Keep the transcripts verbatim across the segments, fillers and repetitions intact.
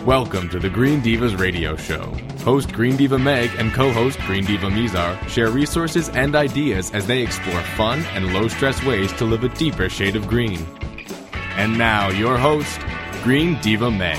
Welcome to the Green Divas Radio Show. Host Green Diva Meg and co-host Green Diva Mizar share resources and ideas as they explore fun and low-stress ways to live a deeper shade of green. And now, your host, Green Diva Meg.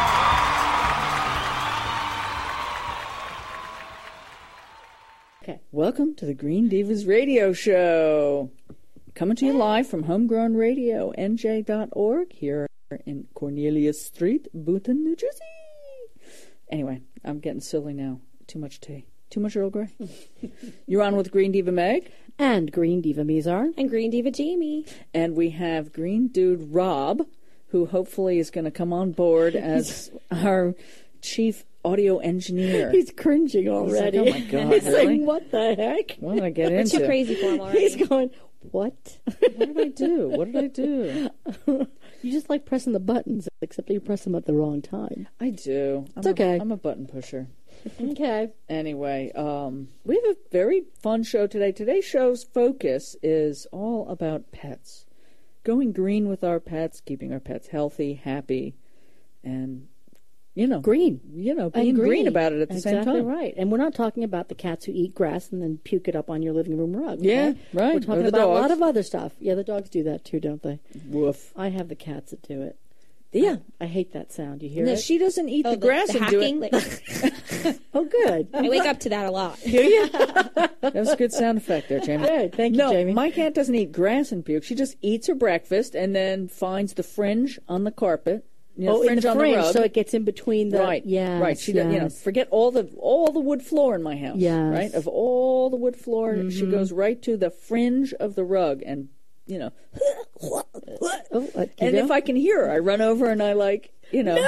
Okay, welcome to the Green Divas Radio Show. Coming to you live from Homegrown Radio, N J dot org, here in Cornelius Street, Boonton, New Jersey. Anyway, I'm getting silly now. Too much tea. Too much Earl Grey. You're on with Green Diva Meg. And Green Diva Mizar. And Green Diva Jamie. And we have Green Dude Rob, who hopefully is going to come on board as our chief audio engineer. He's cringing already. He's like, oh my God, He's really? saying, what the heck? What did I get into? Too crazy for him already. He's going, what? What did I do? What did I do? You just like pressing the buttons, except you press them at the wrong time. I do. I'm It's a, okay. I'm a button pusher. Okay. Anyway, um, we have a very fun show today. Today's show's focus is all about pets. Going green with our pets, keeping our pets healthy, happy, and, you know, Green. You know, being And green. green about it at the exactly same time. right. And we're not talking about the cats who eat grass and then puke it up on your living room rug. Yeah, okay? right. We're talking Or the about a lot dogs. of other stuff. Yeah, the dogs do that too, don't they? Woof. I have the cats that do it. Yeah. I, I hate that sound. You hear No, it? she doesn't eat Oh, the grass the and do hacking? it. Like, Oh, good. I wake up to that a lot. Do you? That was a good sound effect there, Jamie. Good. Thank you, No, Jamie. my cat doesn't eat grass and puke. She just eats her breakfast and then finds the fringe on the carpet. You know, oh, in the on fringe, the rug. so it gets in between the... right, Yes, right. She does, you know, yes. forget all the all the wood floor in my house. Yes. Right, of all the wood floor, Mm-hmm. she goes right to the fringe of the rug, and you know, Oh, uh, you and know? if I can hear her, I run over and I like, you know,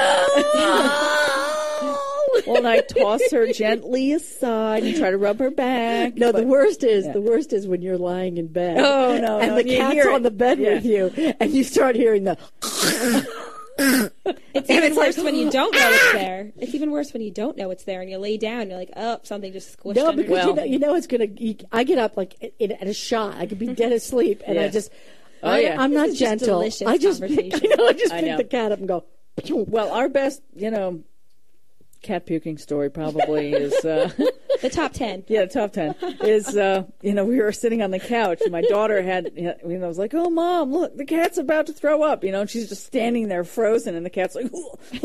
well, and I toss her gently aside and try to rub her back. No, the but- worst is yeah. the worst is when you're lying in bed. Oh, no, and no, the and you cat's hear on it. the bed Yeah. with you, and you start hearing the. It's even worse when you don't know it's there. It's even worse when you don't know it's there and you lay down and you're like, oh, something just squished No, under because Well- you know you know it's gonna. You, I get up like in, at a shot. I could be dead asleep, and Yeah. I just. Oh, I, yeah. I'm not This is just gentle. delicious I just pick, conversation. you know, I just I pick know. the cat up and go. Well, our best, you know, cat puking story probably is. Uh, the top ten. Yeah, top ten is, uh, you know, we were sitting on the couch, and my daughter had, you know, was like, oh, Mom, look, the cat's about to throw up, you know, and she's just standing there frozen, and the cat's like,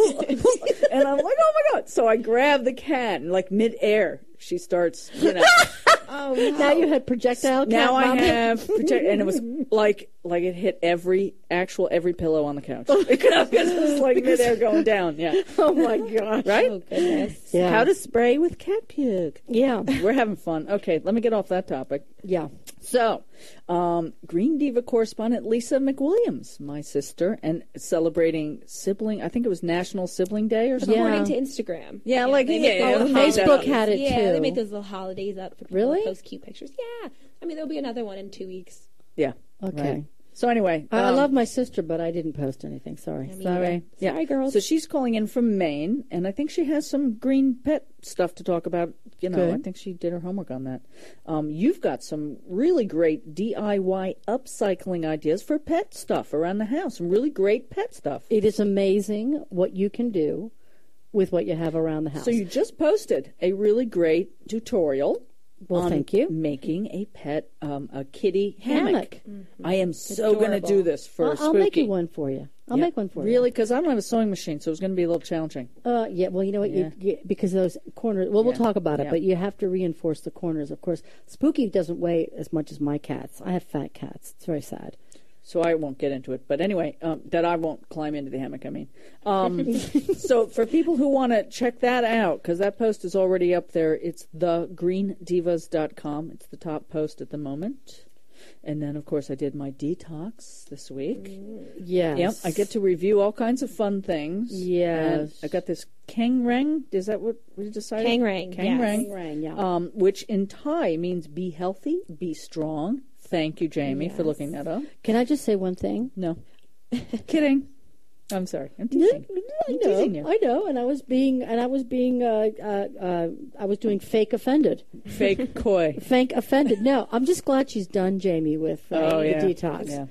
and I'm like, oh, my God. So I grab the cat, and like mid-air, she starts, you know. Oh, no. Now you had projectile cat. Now I vomit? have, project- and it was like, like it hit every, actual, every pillow on the couch. Because it was like mid-air going down, yeah. Oh my gosh! Right? Oh, goodness. Yeah. How to spray with cat puke. Yeah. We're having fun. Okay, let me get off that topic. Yeah. So, um, Green Diva correspondent Lisa McWilliams, my sister, and celebrating sibling, I think it was National Sibling Day or something. According to Instagram. Yeah, like, they yeah, make yeah, all the the Facebook holidays. had it, Yeah, they too. make those little holidays out for people Really? to post cute pictures. Yeah. I mean, there'll be another one in two weeks. Yeah. Okay. Right. So anyway. I I um, love my sister, but I didn't post anything. Sorry. Me Sorry. either. Yeah. Sorry, girls. So she's calling in from Maine, and I think she has some green pet stuff to talk about. You know, Good. I think she did her homework on that. Um, you've got some really great D I Y upcycling ideas for pet stuff around the house. Some really great pet stuff. It is amazing what you can do with what you have around the house. So you just posted a really great tutorial. Well, on thank you. Making a pet, um, a kitty hammock. Hammock. I am so going to adorable. do this for Well, I'll Spooky. make you one for you. I'll Yeah. make one for you. Really? Because I don't have a sewing machine, so it's going to be a little challenging. Uh, yeah, well, you know what? Yeah. You, you, because those corners, well, we'll Yeah. talk about it, Yeah. but you have to reinforce the corners, of course. Spooky doesn't weigh as much as my cats. I have fat cats. It's very sad. So I won't get into it. But anyway, um, that I won't climb into the hammock, I mean. Um, so for people who want to check that out, because that post is already up there, it's the green divas dot com. It's the top post at the moment. And then, of course, I did my detox this week. Yes. Yep, I get to review all kinds of fun things. Yes. And I got this Kangrang. Is that what we decided? Kangrang, yes. Kangrang. Rang, yeah. Um, which in Thai means be healthy, be strong. Thank you, Jamie, for Yes. looking that up. Can I just say one thing? No. Kidding. I'm sorry. I'm teasing. I I'm know, teasing you. I know, and I was being, and I was being, uh, uh, uh, I was doing fake offended, Fake coy. fake offended. No, I'm just glad she's done, Jamie, with uh, Oh, the yeah. detox, Yeah.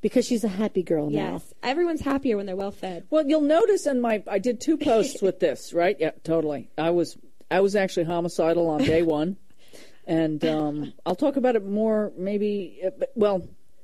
because she's a happy girl now. Yes, everyone's happier when they're well fed. Well, you'll notice in my I did two posts with this, right? Yeah, totally. I was I was actually homicidal on day one, and um, I'll talk about it more maybe. Uh, well.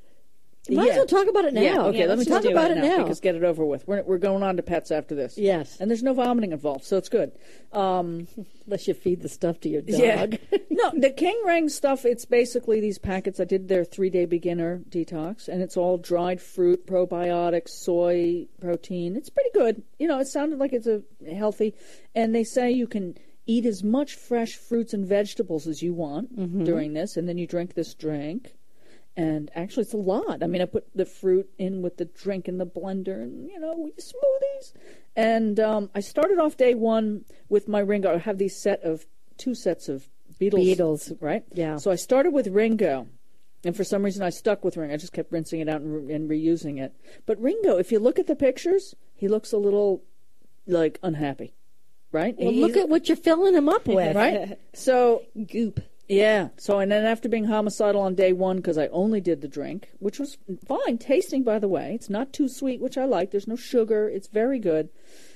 You might yeah. as well talk about it now. Yeah, okay, Yeah, let me let's talk just do about it it now. now because get it over with. We're we're going on to pets after this. Yes. And there's no vomiting involved, so it's good. Um, Unless you feed the stuff to your dog. yeah. No, the King Rang stuff, it's basically these packets. I did their three-day beginner detox, and it's all dried fruit, probiotics, soy protein. It's pretty good. You know, it sounded like it's a healthy. And they say you can eat as much fresh fruits and vegetables as you want Mm-hmm. during this, and then you drink this drink. And actually, it's a lot. I mean, I put the fruit in with the drink in the blender, and you know, we smoothies. And um, I started off day one with my Ringo. I have these set of two sets of Beatles, Beatles. right? Yeah. So I started with Ringo, and for some reason, I stuck with Ringo. I just kept rinsing it out and, re- and reusing it. But Ringo, if you look at the pictures, he looks a little like unhappy, right? Well, He- look at what you're filling him up with. right. So Goop. yeah. So, and then after being homicidal on day one, because I only did the drink, which was fine tasting, by the way. It's not too sweet, which I like. There's no sugar. It's very good.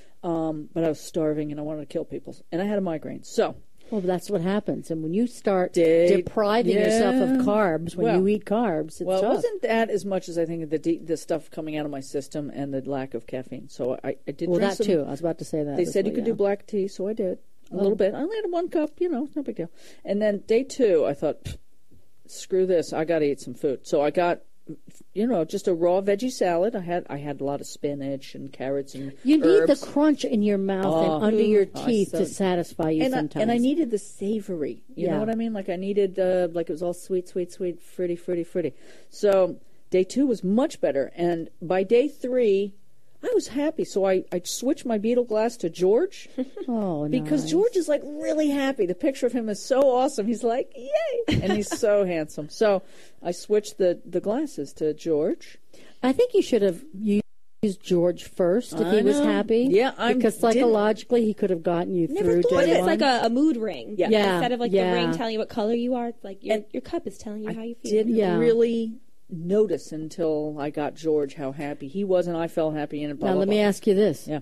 Um, but I was starving and I wanted to kill people. And I had a migraine. So, Well, that's what happens. And when you start Day- depriving yourself of yeah. carbs, when Well- you eat carbs, it's well, it tough. wasn't that as much as I think the de- the stuff coming out of my system and the lack of caffeine. So I, I did Well, drink that some, too. I was about to say that. They as said you well, could yeah. do black tea, so I did. A little bit. I only had one cup, you know, it's no big deal. And then day two, I thought, "Pfft, screw this, I got to eat some food. So I got, you know, just a raw veggie salad. I had I had a lot of spinach and carrots and You need herbs. the crunch in your mouth Oh. and under your Oh, teeth so- to satisfy you and I, sometimes. and I needed the savory. You Yeah. know what I mean? Like I needed, uh, like it was all sweet, sweet, sweet, fruity, fruity, fruity. So day two was much better. And by day three, I was happy. So I, I switched my Beetle glass to George. oh, Because nice. George is like really happy. The picture of him is so awesome. He's like, yay! And he's so handsome. So I switched the, the glasses to George. I think you should have used George first if I he was know. happy. Yeah, I because didn't- psychologically he could have gotten you Never through thought day But it's one. like a, a mood ring. Yeah. Yeah, Instead of like yeah. the ring telling you what color you are, it's like your, And your cup is telling you how you feel. Didn't Yeah. really notice until I got George how happy he was, and I felt happy. And blah, now blah, let blah. me ask you this: Yeah.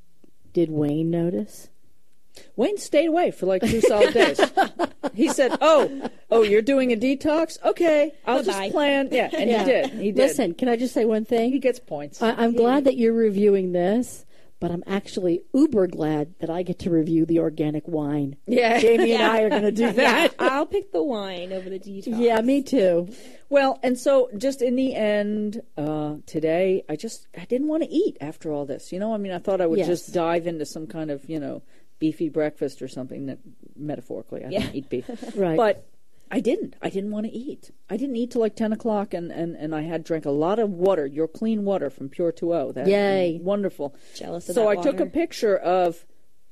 Did Wayne notice? Wayne stayed away for like two solid days. He said, "Oh, oh, you're doing a detox? Okay, I'll Bye-bye. just plan." Yeah, and Yeah. he did. He did. Listen, can I just say one thing? he gets points. I, I'm glad that you're reviewing this, but I'm actually uber glad that I get to review the organic wine. yeah, Jamie and I are going to do Yeah, that. I'll pick the wine over the detox. Yeah, me too. Well, and so just in the end, uh, today, I just I didn't want to eat after all this. You know, I mean, I thought I would Yes. just dive into some kind of, you know, beefy breakfast or something. That metaphorically, I Yeah. don't eat beef, Right. But I didn't. I didn't want to eat. I didn't eat till like ten o'clock, and, and, and I had drank a lot of water. Your clean water from Pure two O. That Yay. wonderful. Jealous of So that I took a water. picture of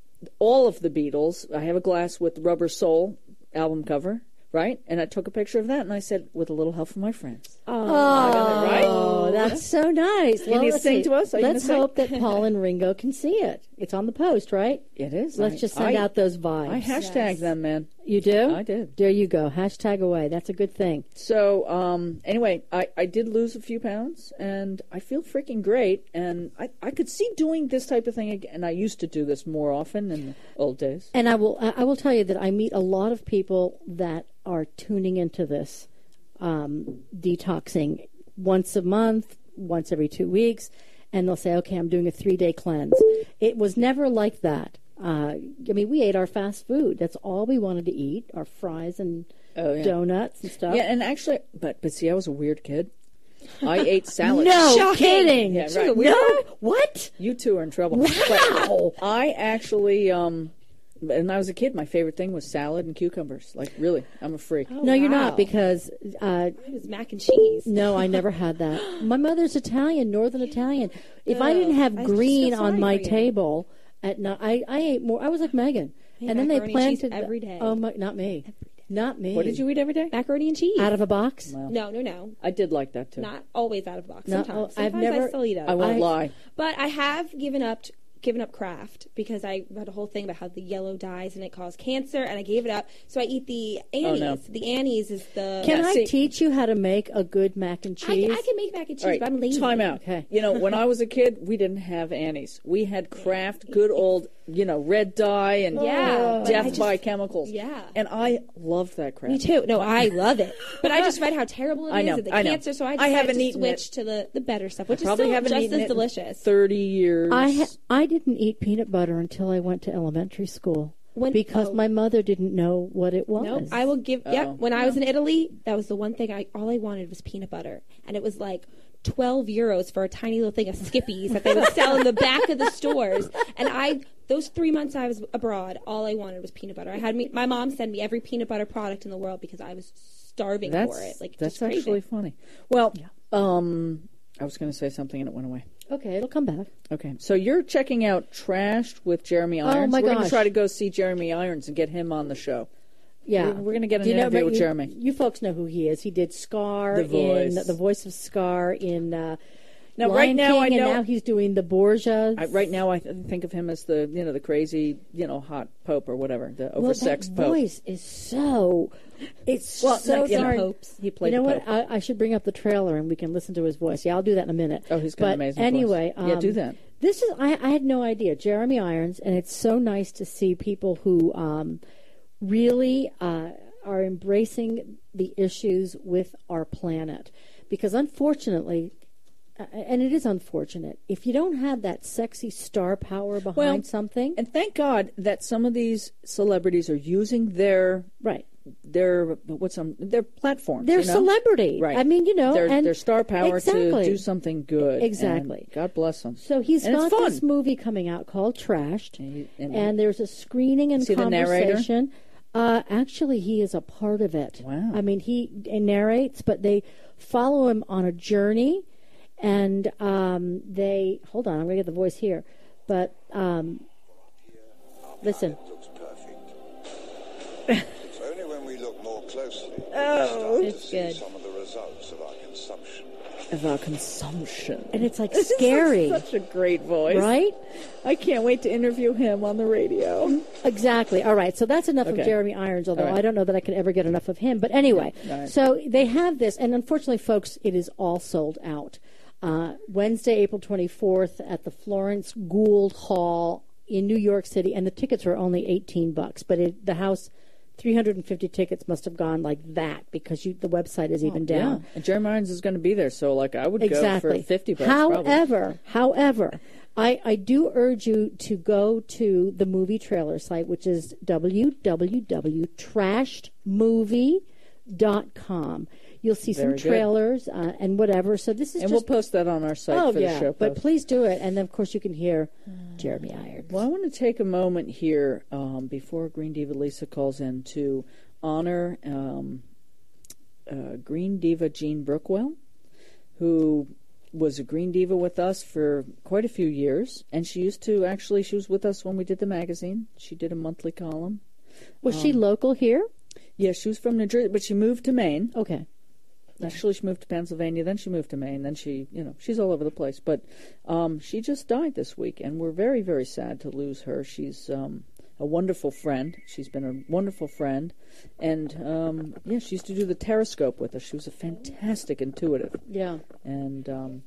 all of the Beatles. I have a glass with Rubber Soul album cover, right? And I took a picture of that, and I said, with a little help from my friends. Oh, right? Oh, that's so nice. Can you let's sing see. to us? Are you Let's gonna sing? hope that Paul and Ringo can see it. It's on the post, right? It is. Let's I- just send I- out those vibes. I hashtag them, man. You do? I did. There you go. Hashtag away. That's a good thing. So, um, anyway, I, I did lose a few pounds, and I feel freaking great. And I, I could see doing this type of thing again. And I used to do this more often in the old days. And I will I I will tell you that I meet a lot of people that are tuning into this um, detoxing once a month, once every two weeks, and they'll say, okay, I'm doing a three-day cleanse. It was never like that. Uh, I mean, we ate our fast food. That's all we wanted to eat, our fries and Oh, yeah. donuts and stuff. Yeah, and actually, but but see, I was a weird kid. I ate salad. No Shocking. kidding. Yeah, She's right. a weirdo. No, what? You two are in trouble. Wow. But I actually, um, when I was a kid, my favorite thing was salad and cucumbers. Like, really, I'm a freak. No, you're wow. not, because uh, It was mac and cheese. no, I never had that. My mother's Italian, Northern Italian. If I didn't have I feel green sorry on my for you. table at night, I, I ate more. I was like Megan, I ate and then they macaroni and cheese planted every day. Oh my, not me, not me. What did you eat every day? Macaroni and cheese. Out of a box? Well, no, no, no. I did like that too. Not always out of the box. No, Sometimes. I've Sometimes never- I still eat out I of won't I- lie. But I have given up t- given up Kraft because I read a whole thing about how the yellow dyes and it caused cancer, and I gave it up. So I eat the Annie's. Oh, no. The Annie's is the... Can Yeah, I see- teach you how to make a good mac and I, cheese? I can make mac and cheese, All right, but I'm lazy. time out. Okay. You know, when I was a kid, we didn't have Annie's. We had Kraft, good old, you know, red dye and Yeah, but I death just- by chemicals. Yeah. And I loved that crap. Me too. No, I love it. But I just read how terrible it I is know, and the I know. cancer, so I I decided haven't to eaten switch it. to the, the better stuff, which is Probably still haven't just eaten as it in delicious. thirty years. I ha- I didn't eat peanut butter until I went to elementary school When- because oh. my mother didn't know what it was. Nope. I will give. Oh. Yep. When I was in Italy, that was the one thing I all I wanted was peanut butter, and it was like twelve euros for a tiny little thing of Skippies that they would sell in the back of the stores. And I, those three months I was abroad, all I wanted was peanut butter. I had me, my mom send me every peanut butter product in the world because I was starving that's, for it. Like that's just craving. actually funny. Well, um, I was going to say something and it went away. Okay, it'll come back. Okay, so you're checking out Trashed with Jeremy Oh, Irons. my We're going to gosh. try to go see Jeremy Irons and get him on the show. Yeah, We're- we're gonna get an Do you know- interview but with you, Jeremy. You folks know who he is. He did Scar The Voice. in the voice of Scar in uh, Now, Lion right now, King, I know. and now he's doing the Borgias. I, right now, I th- think of him as the you know the crazy you know hot pope or whatever, the well, oversexed that pope. voice is so. It's Well, so you know, darn. popes. He played You know the what? pope. I, I should bring up the trailer and we can listen to his voice. Yeah, I'll do that in a minute. Oh, he's got an but amazing voice. anyway, Yeah, um, do that. This is I, I had no idea. Jeremy Irons, and it's so nice to see people who um, really uh, are embracing the issues with our planet, because unfortunately. Uh, and it is unfortunate if you don't have that sexy star power behind Well, something. And thank God that some of these celebrities are using their Right. their what's some their platforms. They're you know? celebrity. Right. I mean, you know, their, and their star power exactly. to do something good. Exactly. And God bless them. So he's And it's got fun. this movie coming out called Trashed, And he- and and, he- there's a screening and Is he the narrator? conversation. Uh, actually, he is a part of it. Wow. I mean, he narrates, but they follow him on a journey, and um, they hold on. I'm going to get the voice here, but um, listen. Looks perfect. It's only when we look more closely that Oh. we It's start to good. see some of the results of our consumption. Of our consumption. And it's like This is scary, such a great voice, right? I can't wait to interview him on the radio. Exactly. All right. So that's enough Okay. of Jeremy Irons, although All right. I don't know that I could ever get enough of him. But anyway, All right. so they have this, and unfortunately, folks, it is all sold out. Uh, Wednesday, April twenty-fourth at the Florence Gould Hall in New York City, and the tickets are only eighteen bucks. But it, the house, three hundred fifty tickets must have gone like that because you, the website is even down. Yeah. And Jeremy Irons is going to be there, so like I would Exactly. go for fifty bucks. probably. However, however, I, I do urge you to go to the movie trailer site, which is w w w dot trashed movie dot com. You'll see some Very good. trailers uh, and whatever. So this is And we'll just post that on our site oh for yeah, the show but post. please do it, and then of course you can hear Jeremy Irons. Well, I want to take a moment here um, before Green Diva Lisa calls in to honor um, uh, Green Diva Jean Brookwell, who was a Green Diva with us for quite a few years. And she used to actually, she was with us when we did the magazine. She did a monthly column. Was um, she local here? Yeah, she was from New Jersey, but she moved to Maine. Okay. Actually, she moved to Pennsylvania, then she moved to Maine, then she, you know, she's all over the place. But um, she just died this week, and we're very, very sad to lose her. She's um, a wonderful friend. She's been a wonderful friend. And, um, yeah, she used to do the Terrascope with us. She was a fantastic intuitive. Yeah. And, um,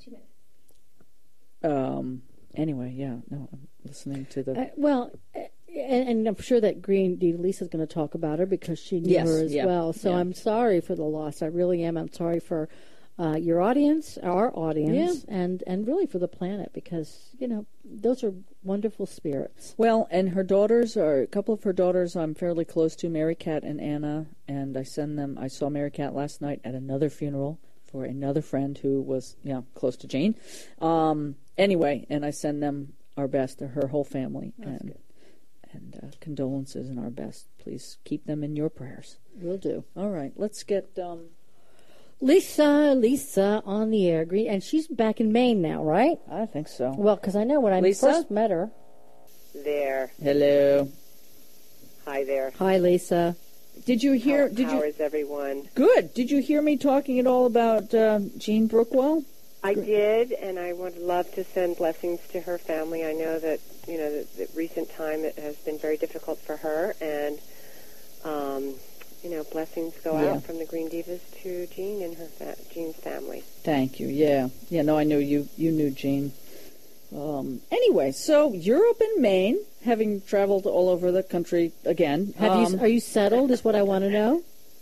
um, anyway, yeah, no, I'm listening to the... Uh, well, uh, and, and I'm sure that Green Diva Lisa's going to talk about her because she knew Yes, her as yeah, well. So yeah. I'm sorry for the loss. I really am. I'm sorry for uh, your audience, our audience, and, and really for the planet because, you know, those are wonderful spirits. Well, and her daughters are a couple of her daughters I'm fairly close to, Mary Cat and Anna, and I send them. I saw Mary Cat last night at another funeral for another friend who was, yeah, close to Jane. Um, anyway, and I send them our best to her whole family That's and good. and uh, condolences and our best. Please keep them in your prayers. Will do. All right, let's get. Um, Lisa, Lisa on the air, Green, and she's back in Maine now, right? I think so. Well, because I know when I Lisa? first met her. There. Hello. Hi there. Hi, Lisa. Did you hear? How, did how you? is everyone? Good. Did you hear me talking at all about uh, Jean Brookwell? I did, and I would love to send blessings to her family. I know that you know, the, the recent time it has been very difficult for her, and um, you know, blessings go Yeah. out from the Green Divas to Jean and her fa- Jean's family. Thank you. Yeah. Yeah, no, I knew you, you knew Jean. Um, anyway, so you're up in Maine, having traveled all over the country again. Have Um, you? Are you settled? Is what I want to know.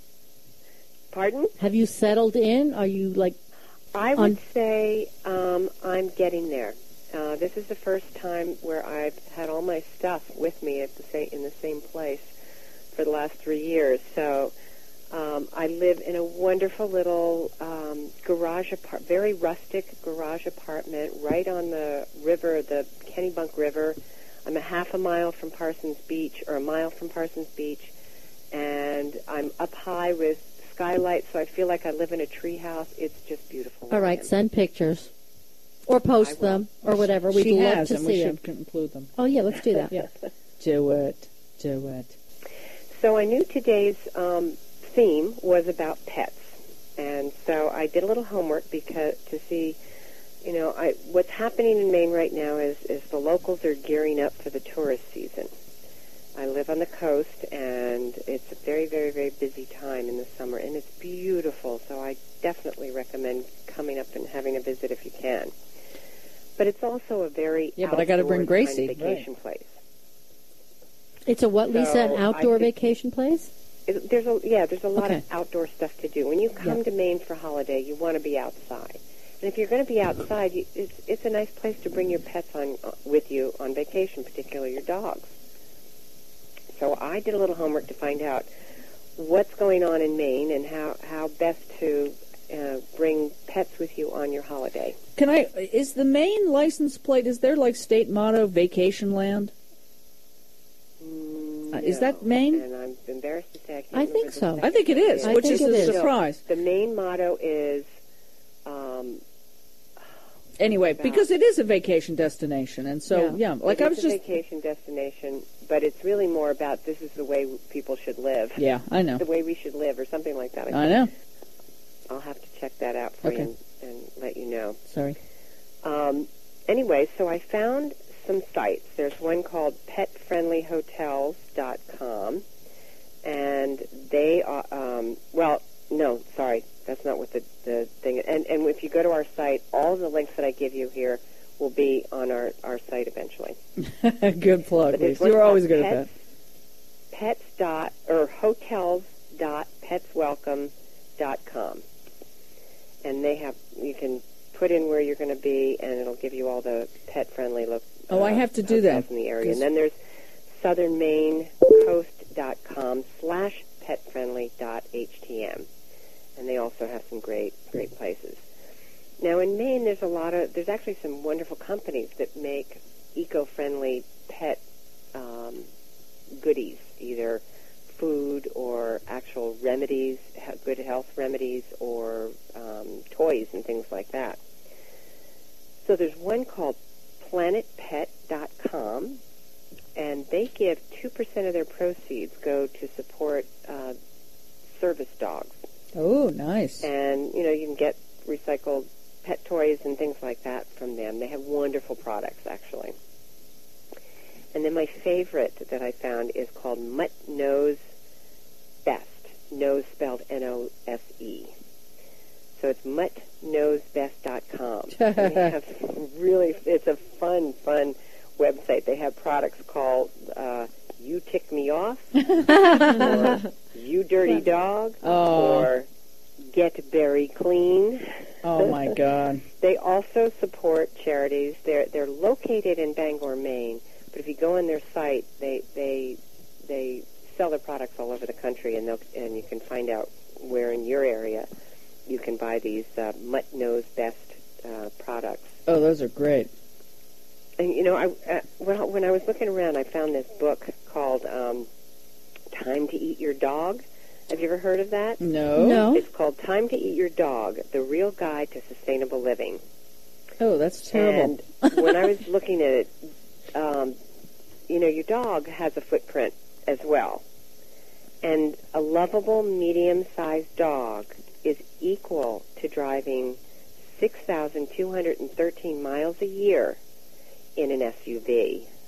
Pardon? Have you settled in? Are you like? I would On- say um, I'm getting there. Uh, this is the first time where I've had all my stuff with me at the sa- in the same place for the last three years. So um, I live in a wonderful little um, garage apart, very rustic garage apartment right on the river, the Kennebunk River. I'm a half a mile from Parsons Beach, or a mile from Parsons Beach, and I'm up high with skylight, so I feel like I live in a tree house. It's just beautiful. All right, send pictures, or post will. them, or whatever. We'd she love has, to and we see them. should include them. Oh yeah, let's do that. Yeah. Do it. Do it. So I knew today's um, theme was about pets, and so I did a little homework because to see, you know, I, what's happening in Maine right now is, is the locals are gearing up for the tourist season. I live on the coast, and it's a very, very, very busy time in the summer, and it's beautiful, so I definitely recommend coming up and having a visit if you can. But it's also a very Yeah, but I gotta bring outdoors Gracie, kind of vacation place. It's a what, Lisa? So An I outdoor think- vacation place? It, there's a yeah, there's a lot Okay. of outdoor stuff to do. When you come Yeah. to Maine for holiday, you want to be outside, and if you're going to be outside, you, it's it's a nice place to bring your pets on uh, with you on vacation, particularly your dogs. So I did a little homework to find out what's going on in Maine and how how best to uh, bring pets with you on your holiday. Can I? Is the Maine license plate? Is there like state motto vacation land? Uh, is that No, Maine? And I'm embarrassed to say I can't I remember think the so. second I think it is, I which think is it a is. surprise. The main motto is. Um, Anyway, because it is a vacation destination, and so yeah, Yeah. like it I is was a just vacation destination, but it's really more about this is the way people should live. yeah, I know, The way we should live, or something like that. I know. I'll have to check that out for Okay. you and, and let you know. Sorry. Um, anyway, so I found some sites. There's one called pet friendly hotels dot com, and they are, um, well, no, sorry, that's not what the, the thing is. And, and if you go to our site, all the links that I give you here will be on our, our site eventually. Good plug, But there's Lisa. one You're always called good at that. pets, Pets dot, or hotels dot pets welcome dot com. And they have, you can put in where you're going to be, and it'll give you all the pet-friendly look. Oh, I uh, have to do that, hotels in the area. 'cause- And then there's southern maine coast dot com slash pet friendly dot h t m. And they also have some great, great places. Now, in Maine, there's a lot of, there's actually some wonderful companies that make eco-friendly pet um, goodies, either food or actual remedies, he- good health remedies, or um, toys and things like that. So there's one called planet pet dot com, and they give two percent of their proceeds go to support uh, service dogs. Oh, nice. And, you know, you can get recycled pet toys and things like that from them. They have wonderful products, actually. And then my favorite that I found is called Mutt Nose Best. Nose spelled N O S E. So it's mutt nose best dot com. And they have really, it's a fun, fun website. They have products called uh, You Tick Me Off, or You Dirty Dog, Oh. or Get Very Clean. Oh my God. They also support charities. They're they're located in Bangor, Maine, but if you go on their site, they they they sell their products all over the country, and they'll and you can find out where in your area you can buy these uh, Mutt Nose Best uh, products. Oh, those are great. And you know, I uh, well, when I was looking around, I found this book called um, "Time to Eat Your Dog." Have you ever heard of that? No. No. It's called "Time to Eat Your Dog: The Real Guide to Sustainable Living." Oh, that's terrible. And when I was looking at it, um, you know, your dog has a footprint as well. And a lovable, medium-sized dog is equal to driving six thousand two hundred thirteen miles a year in an S U V.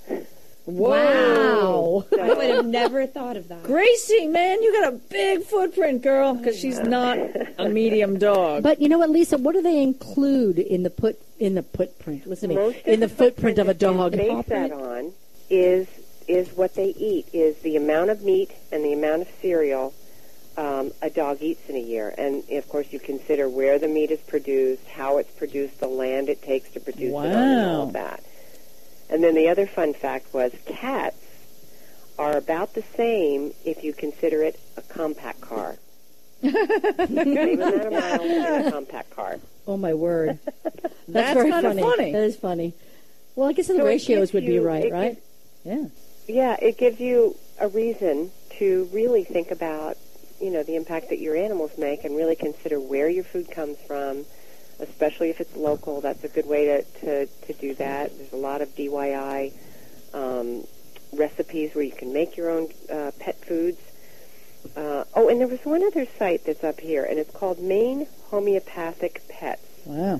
Whoa. Wow. I would have never thought of that. Gracie, man, you got a big footprint, girl, because she's not a medium dog. But you know what, Lisa? What do they include in the put in the footprint? Listen to me. Most In the, the footprint of a dog. They base that on is is what they eat, is the amount of meat and the amount of cereal um, a dog eats in a year. And, of course, you consider where the meat is produced, how it's produced, the land it takes to produce Wow. it, and all of that. And then the other fun fact was cats are about the same if you consider it a compact car. Same amount of miles in a compact car. Oh, my word. That's, That's very kind of funny. funny. That is funny. Well, I guess the So it ratios gives would be you- right, it right? Yeah. Yeah, it gives you a reason to really think about, you know, the impact that your animals make and really consider where your food comes from, especially if it's local. That's a good way to, to, to do that. There's a lot of D I Y um, recipes where you can make your own uh, pet foods. Uh, oh, and there was one other site that's up here, and it's called Maine Homeopathic Pets. Wow.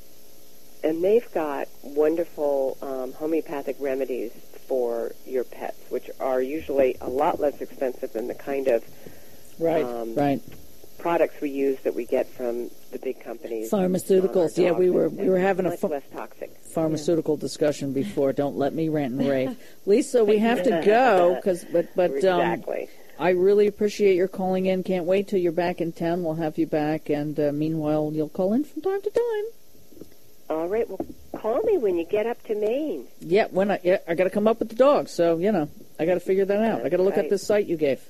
And they've got wonderful um, homeopathic remedies for your pets, which are usually a lot less expensive than the kind of Right, um, right. products we use that we get from the big companies. Pharmaceuticals. on our Yeah, we dogs. were And we were having a much ph- less toxic. pharmaceutical discussion before. Don't let me rant and rave. Lisa, we have to go, cause, but, but um, Exactly. I really appreciate your calling in. Can't wait till you're back in town. We'll have you back, and uh, meanwhile, you'll call in from time to time. All right. Well, call me when you get up to Maine. Yeah, when I yeah, I got to come up with the dogs, so you know I got to figure that out. I got to look right. at this site you gave.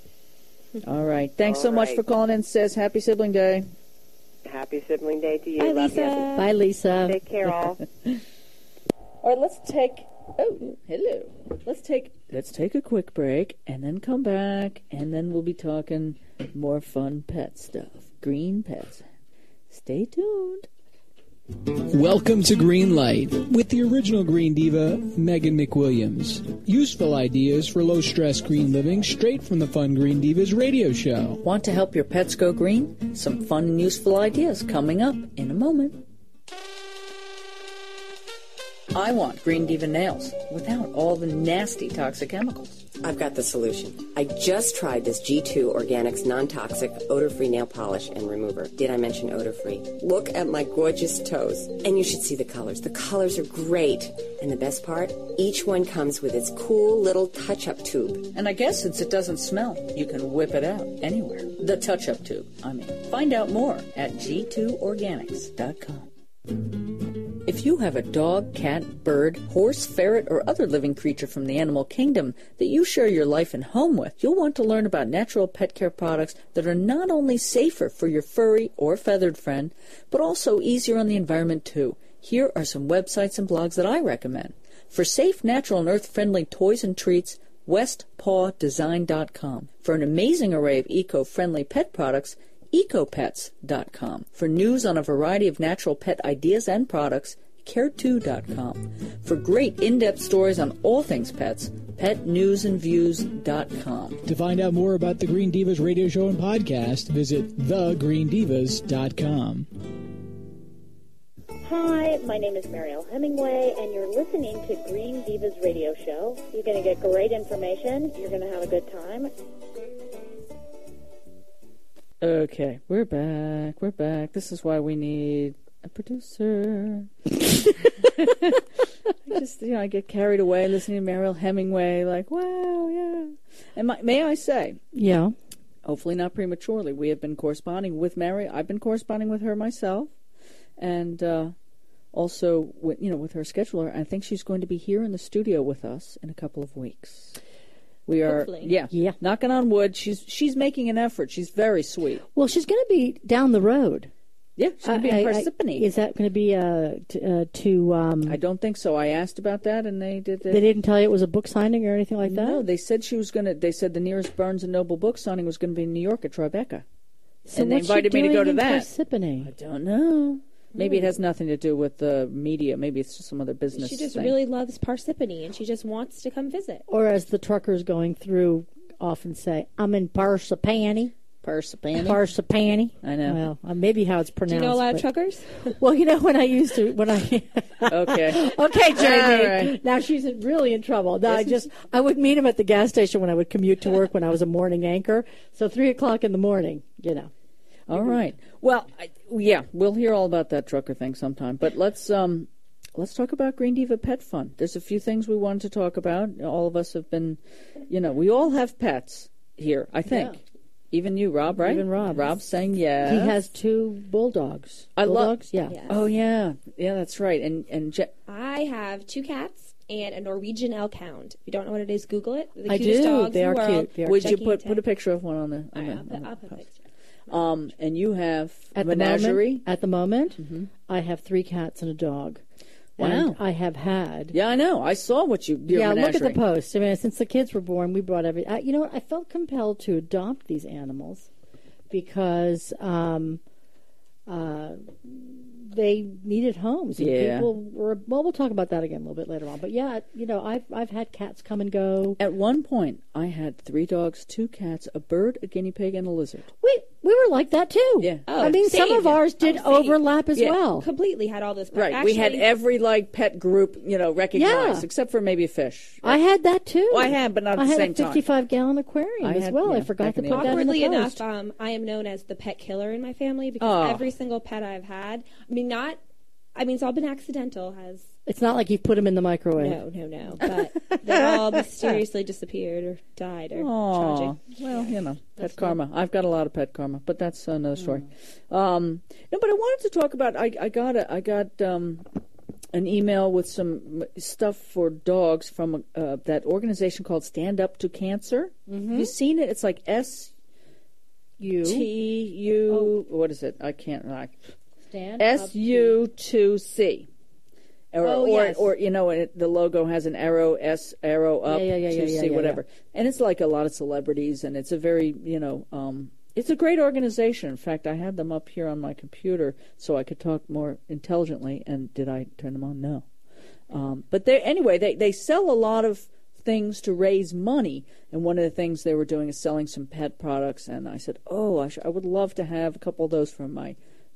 All right, thanks All so much right. for calling in, sis. Happy Sibling Day. Happy Sibling Day to you. Bye, Love Lisa. you. Bye, Lisa. Take care, all. All right, let's take. Oh, hello. Let's take. Let's take a quick break and then come back, and then we'll be talking more fun pet stuff. Green pets. Stay tuned. Welcome to Green Light with the original Green Diva, Megan McWilliams. Useful ideas for low-stress green living straight from the Fun Green Divas radio show. Want to help your pets go green? Some fun and useful ideas coming up in a moment. I want Green Diva nails without all the nasty toxic chemicals. I've got the solution. I just tried this G two Organics non-toxic odor-free nail polish and remover. Did I mention odor-free? Look at my gorgeous toes. And you should see the colors. The colors are great. And the best part? Each one comes with its cool little touch-up tube. And I guess since it doesn't smell, you can whip it out anywhere. The touch-up tube, I mean. Find out more at G two organics dot com. If you have a dog, cat, bird, horse, ferret, or other living creature from the animal kingdom that you share your life and home with, you'll want to learn about natural pet care products that are not only safer for your furry or feathered friend, but also easier on the environment too. Here are some websites and blogs that I recommend. For safe, natural, and earth-friendly toys and treats, west paw design dot com. For an amazing array of eco-friendly pet products, eco pets dot com. For news on a variety of natural pet ideas and products, care two dot com. For great in-depth stories on all things pets, pet news and views dot com. To find out more about the Green Divas radio show and podcast, visit the green divas dot com. Hi, my name is Mariel Hemingway, and you're listening to Green Divas Radio Show. You're going to get great information. You're going to have a good time. Okay, we're back. We're back. This is why we need a producer. I just, you know, I get carried away listening to Mariel Hemingway, like, wow, yeah. And my, may I say, Yeah. hopefully not prematurely, we have been corresponding with Mary. I've been corresponding with her myself, and uh, also, with, you know, with her scheduler. I think she's going to be here in the studio with us in a couple of weeks. We are, Hopefully. yeah, Yeah. knocking on wood. She's she's making an effort. She's very sweet. Well, she's going to be down the road. Yeah, she's going to be I- in I- Parsippany. Is that going to be uh, t- uh, to? Um, I don't think so. I asked about that, and they did. they didn't tell you it was a book signing or anything like that. No, they said she was going to. They said the nearest Barnes and Noble book signing was going to be in New York at Tribeca, So and they what's she invited me to doing go to in that. Parsippany? I don't know. Maybe it has nothing to do with the media. Maybe it's just some other business. She just thing. really loves Parsippany, and she just wants to come visit. Or as the truckers going through often say, "I'm in Parsippany." Parsippany. Parsippany. I know. Well, uh, maybe how it's Do pronounced. you know a lot of but- truckers? Well, you know, when I used to, when I... Okay. Okay, Jamie. All right. Now she's really in trouble. No, I just, I would meet him at the gas station when I would commute to work when I was a morning anchor. So three o'clock in the morning, you know. All right. Well, I, yeah, we'll hear all about that trucker thing sometime. But let's um, let's talk about Green Diva Pet Fun. There's a few things we wanted to talk about. All of us have been, you know, we all have pets here, I think. Yeah. Even you, Rob, right? Even Rob. Rob's saying yes. He has two bulldogs. I love- bulldogs, yeah. Yes. Oh, yeah. Yeah, that's right. And, and Je- I have two cats and a Norwegian elk hound. If you don't know what it is, Google it. They're the I cutest do. dogs They in are the world. cute. They are would you put, Gigantic. put a picture of one on the... On All right, the, I'll on put, the I'll put a post. picture. Um, and you have At the menagerie. moment, at the moment I have three cats and a dog. Wow. And I have had. Yeah, I know. I saw what you your Yeah, menagerie. look at the post. I mean, since the kids were born, we brought every. I, you know what? I felt compelled to adopt these animals because um, uh, they needed homes. And Yeah. people were. Well, we'll talk about that again a little bit later on. But yeah, you know, I've I've had cats come and go. At one point, I had three dogs, two cats, a bird, a guinea pig, and a lizard. We we were like that too. Yeah. Oh, I mean, some same. of ours did Oh, same. overlap as Yeah. well. Completely had all this. Right. we had Actually, every like pet group, you know, recognized, Yeah. except for maybe fish. I had that too. Well, I had, but not at I the had same a time. fifty-five gallon aquarium I as had- well. yeah, I forgot back to in put the that in the Awkwardly post. enough, um, I am known as the pet killer in my family because Oh. every single pet I've had, I mean, not, I mean, it's all been accidental. Has It's not like you've put them in the microwave. no, no, no, but they all mysteriously disappeared or died or Oh, tragic. well, you know, pet karma. I've got a lot of pet karma, but that's another story. Mm. Um, no, but I wanted to talk about. I, I got a, I got um, an email with some stuff for dogs from uh, that organization called Stand Up to Cancer. Mm-hmm. Have you seen it? It's like S You T U. What is it? I can't. I, stand S U two C. Or, Oh, or, yes. or, you know, it, the logo has an arrow, S, arrow up, Yeah, yeah, yeah, two C, yeah, yeah, whatever. And it's like a lot of celebrities, and it's a very, you know, um, it's a great organization. In fact, I had them up here on my computer so I could talk more intelligently. And did I turn them on? No. Um, but they anyway, they, they sell a lot of things to raise money. And one of the things they were doing is selling some pet products. And I said, oh, I, sh- I would love to have a couple of those for my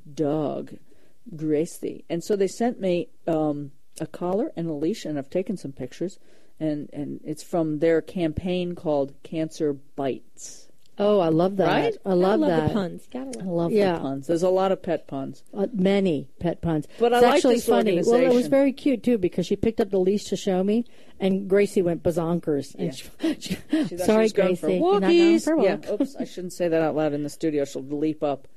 dog, Gracie. And so they sent me um, a collar and a leash, and I've taken some pictures. And, and it's from their campaign called Cancer Bites. Oh, I love that. Right? I love Gotta that. the puns. Gotta I love. love Yeah. the puns. Puns. There's a lot of pet puns. Uh, many pet puns. But I it's like actually this funny. Well, it was organization. very cute too because she picked up the leash to show me, and Gracie went bazonkers. And Yeah. she, she, She thought sorry, she was going Gracie, for you're not going walkies. for a Yeah, walk. oops, I shouldn't say that out loud in the studio. She'll leap up.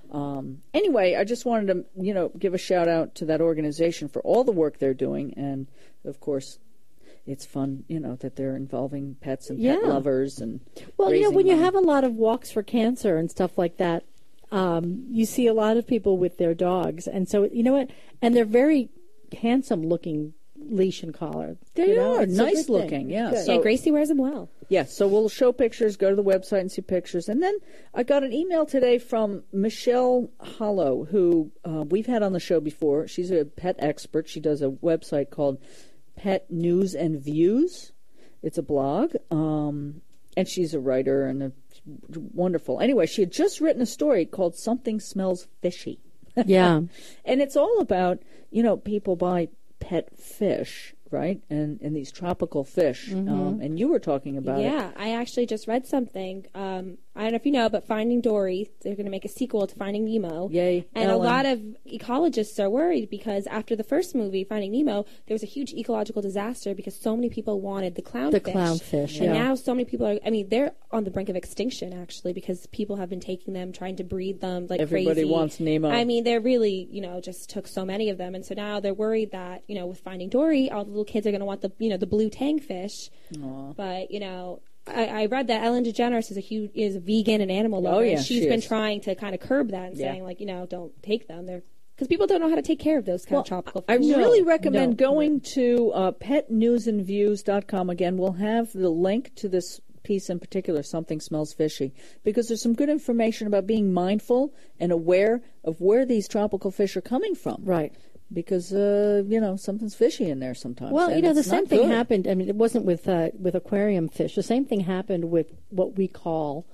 Um, anyway, I just wanted to, you know, give a shout out to that organization for all the work they're doing, and of course, it's fun, you know, that they're involving pets and pet Yeah. lovers and. Well, you know, raising when you money. have a lot of walks for cancer and stuff like that, um, you see a lot of people with their dogs, and so you know what? And they're very handsome-looking leash and collar. They you know? are It's a nice good thing. looking, yeah. Good. So- Yeah, Gracie wears them well. Yeah, so we'll show pictures, go to the website and see pictures. And then I got an email today from Michelle Hollow, who uh, we've had on the show before. She's a pet expert. She does a website called Pet News and Views. It's a blog, um, and she's a writer and a, wonderful. Anyway, she had just written a story called Something Smells Fishy. Yeah. And it's all about, you know, people buy pet fish, right? And and these tropical fish. Mm-hmm. Um, and you were talking about it. Yeah, I actually just read something. Um, I don't know if you know, but Finding Dory, they're going to make a sequel to Finding Nemo. Yay, And Ellen. a lot of ecologists are worried because after the first movie, Finding Nemo, there was a huge ecological disaster because so many people wanted the clownfish. The clownfish, And yeah. now so many people are, I mean, they're on the brink of extinction, actually, because people have been taking them, trying to breed them like Everybody crazy. wants Nemo. I mean, they're really, you know, just took so many of them. And so now they're worried that, you know, with Finding Dory, all the little kids are going to want the, you know, the blue tangfish. Aw. But, you know, I, I read that Ellen DeGeneres is a huge is a vegan and animal lover. Oh, yeah, and she's she been is. trying to kind of curb that and Yeah. saying like, you know, don't take them. They're because people don't know how to take care of those kind Well, of tropical I fish. really recommend no. going to uh, pet news and views dot com. Again, we'll have the link to this piece in particular, Something Smells Fishy, because there's some good information about being mindful and aware of where these tropical fish are coming from. Right. Because, uh, you know, something's fishy in there sometimes. Well, you and know, the it's same not thing good. happened. I mean, it wasn't with uh, with aquarium fish. The same thing happened with what we call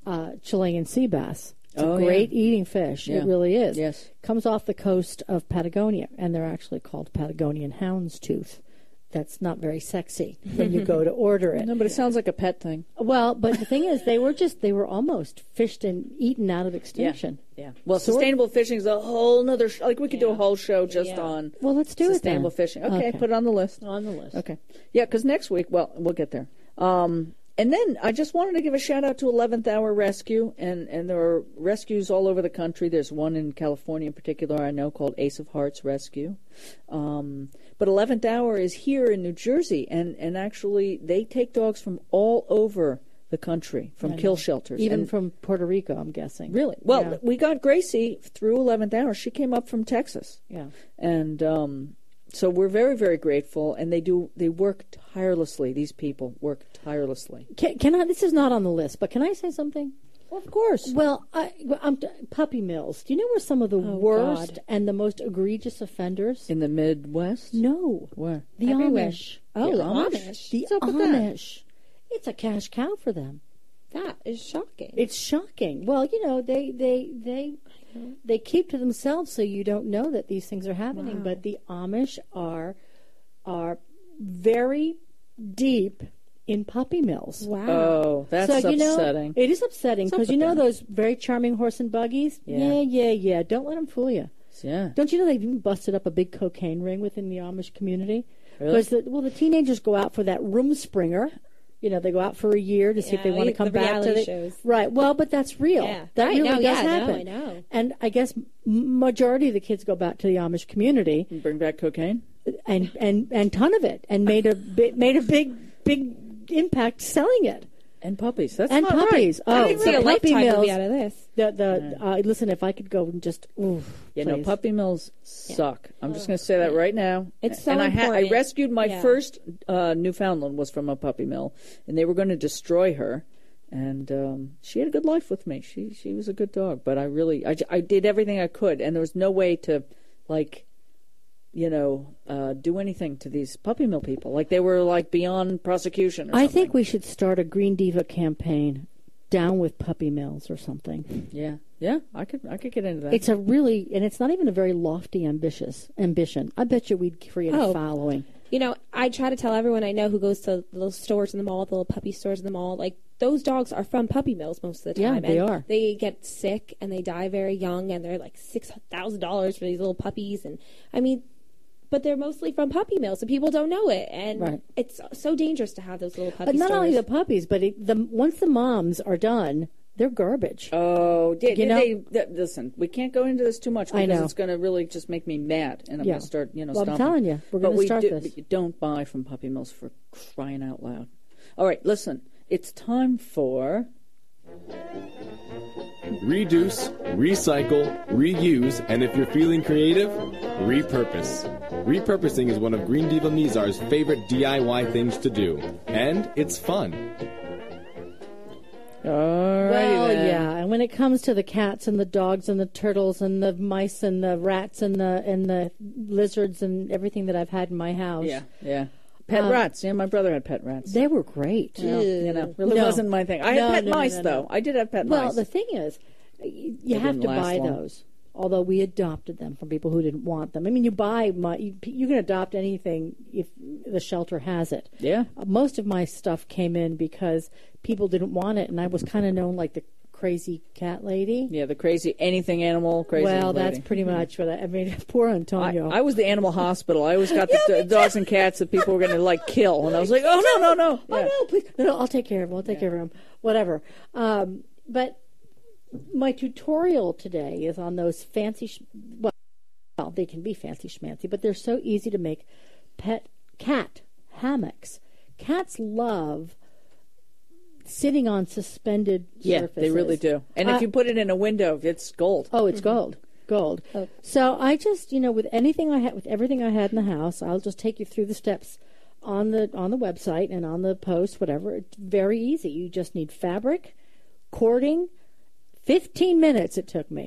uh, Chilean sea bass. It's Oh, a yeah. great eating fish. Yeah. It really is. Yes. Comes off the coast of Patagonia, and they're actually called Patagonian houndstooth. That's not very sexy when you go to order it. No, but it sounds like a pet thing. Well, but the thing is, they were just, they were almost fished and eaten out of extinction. Yeah. Well, Sort- sustainable fishing is a whole nother, sh- like we could do a whole show just Yeah. on Well, let's do it then. sustainable fishing. Okay, Okay. put it on the list. On the list. Okay. Yeah, because next week, well, we'll get there. Um, and then I just wanted to give a shout out to eleventh Hour Rescue, and, and there are rescues all over the country. There's one in California in particular I know called Ace of Hearts Rescue. Um, but eleventh Hour is here in New Jersey, and, and actually they take dogs from all over the country, from I kill know. shelters. Even and, from Puerto Rico, I'm guessing. Really? Well, Yeah. we got Gracie through eleventh Hour. She came up from Texas. Yeah. And um, so we're very, very grateful. And they do, they work tirelessly. These people work tirelessly. Can, can I, this is not on the list, but can I say something? Well, of course. Well, I, well, I'm, puppy mills. Do you know where some of the Oh, worst God. and the most egregious offenders? In the Midwest? No. Where? The Everywhere. Amish. Oh, The the Amish? Amish. The What's up with that? Amish. It's a cash cow for them. That is shocking. It's shocking. Well, you know, they they they they keep to themselves so you don't know that these things are happening. Wow. But the Amish are are very deep in puppy mills. wow. Oh, that's so, you know, upsetting. it is upsetting What's up because you with know that? those very charming horse and buggies? Yeah. yeah, yeah. yeah. Don't let them fool you. Yeah. Don't you know they've even busted up a big cocaine ring within the Amish community? Really? Because the, well, the teenagers go out for that room springer. You know, they go out for a year to see if they Yeah, want to the come back to reality the shows. right. Well, but that's real. Yeah. That Right, really no, does yeah, no, happen. I know. And I guess m- majority of the kids go back to the Amish community Bring back cocaine? and and and ton of it, and made a bi- made a big big impact selling it. And puppies. That's And not puppies. Right. Oh, I didn't see the a puppy lifetime mills. movie out of this. The the uh, listen, if I could go and just ooh, Yeah, no, please. puppy mills suck. I'm just going to say that right now. It's so and I, ha- I important. rescued my Yeah. first uh, Newfoundland was from a puppy mill, and they were going to destroy her. And um, she had a good life with me. She she was a good dog, but I really I, j- I did everything I could, and there was no way to, like, you know, uh, do anything to these puppy mill people. Like they were like beyond prosecution. Or I something. think we should start a Green Diva campaign, down with puppy mills or something. Yeah, yeah, I could I could get into that. It's a really, and it's not even a very lofty, ambitious ambition. I bet you we'd create Oh. a following. You know, I try to tell everyone I know who goes to little stores in the mall, the little puppy stores in the mall, like those dogs are from puppy mills most of the Yeah, time. they and are. They get sick and they die very young, and they're like six thousand dollars for these little puppies. And I mean, but they're mostly from puppy mills, and people don't know it. And Right. it's so dangerous to have those little puppy But not stores. only the puppies, but it, the once the moms are done, they're garbage. Oh, did, You did know? they, th- listen, we can't go into this too much because I know. it's going to really just make me mad, and I'm Yeah. going to start, you know, Well, I'm stomping. telling you, we're But gonna we start do, this. but you don't buy from puppy mills for crying out loud. All right, listen, it's time for Reduce, recycle, reuse, and if you're feeling creative, repurpose. Repurposing is one of Green Diva Mizar's favorite D I Y things to do, and it's fun. All right. Well, yeah, and when it comes to the cats and the dogs and the turtles and the mice and the rats and the and the lizards and everything that I've had in my house, Yeah, yeah. Pet Um, rats. Yeah, my brother had pet rats. they were great. Well, you know, really No. wasn't my thing. I No, had pet no, no, mice, no, though. no. I did have pet Well, mice. the thing is, y- you They have didn't to last buy long. those. Although we adopted them from people who didn't want them. I mean, you buy my, you, you can adopt anything if the shelter has it. Yeah. Uh, most of my stuff came in because people didn't want it, and I was kind of known like the crazy cat lady. Yeah, the crazy anything animal crazy Well, lady. that's pretty much what I, I mean. Poor I, Antonio. I was the animal hospital. I always got the d- dogs and cats that people were going to like kill, and I was like, "Oh no, no, no!" Oh Yeah. no, please, no, no, I'll take care of him. I'll take care of him. Whatever. Um, but my tutorial today is on those fancy. Sh- well, well, they can be fancy schmancy, but they're so easy to make. Pet cat hammocks. Cats love sitting on suspended Yeah, surfaces. they really do. And Uh, if you put it in a window, it's gold. Oh, it's gold. Gold. So I just, you know, with anything I had, with everything I had in the house, I'll just take you through the steps on the on the website and on the post, whatever. It's very easy. You just need fabric, cording. Fifteen minutes it took me.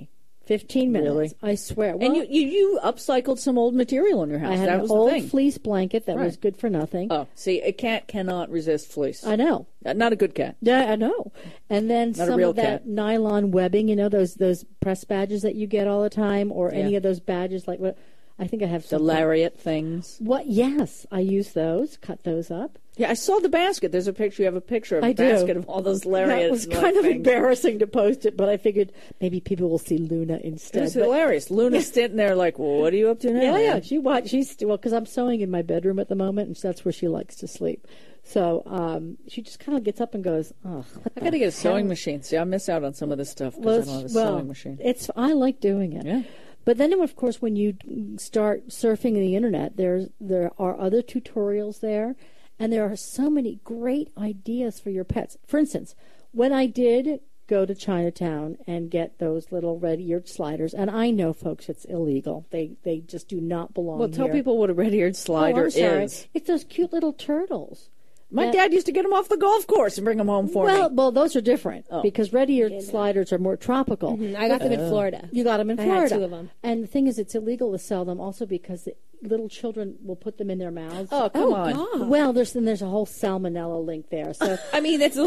Fifteen minutes. Really? I swear. Well, and you, you you upcycled some old material in your house. I had that an was old the thing. fleece blanket that Right. was good for nothing. Oh, see, a cat cannot resist fleece. I know. Uh, Not a good cat. Yeah, I know. And then Not a some real of that cat. nylon webbing, you know, those those press badges that you get all the time, or any Yeah. of those badges like what I think I have The some lariat things. What? Yes, I use those. Cut those up. Yeah, I saw the basket. There's a picture. You have a picture of I a do. basket of all those lariats. That was and, like, kind of things. embarrassing to post it, but I figured maybe people will see Luna It instead. was But- hilarious. Luna's sitting there like, well, what are you up to now? Yeah, yeah. man?" She watch. She's well because I'm sewing in my bedroom at the moment, and that's where she likes to sleep. So um, she just kind of gets up and goes, "Oh, I got to get a sewing machine. See, I miss out on some of this stuff because I don't have a well, sewing machine. It's I like doing it. Yeah. But then, of course, when you start surfing the internet, there's there are other tutorials there, and there are so many great ideas for your pets. For instance, when I did go to Chinatown and get those little red-eared sliders, and I know, folks, it's illegal. They they just do not belong Well, tell here. people what a red-eared slider oh, I'm sorry. is. It's those cute little turtles. My that- dad used to get them off the golf course and bring them home for well, me. well, those are different Oh. because red-eared sliders are more tropical. Mhm. I got them in Florida. You got them in I had Florida. two of 'em. And the thing is, it's illegal to sell them also because the little children will put them in their mouths. Oh, come on. Well, there's and there's a whole salmonella link there. So I mean, that's a,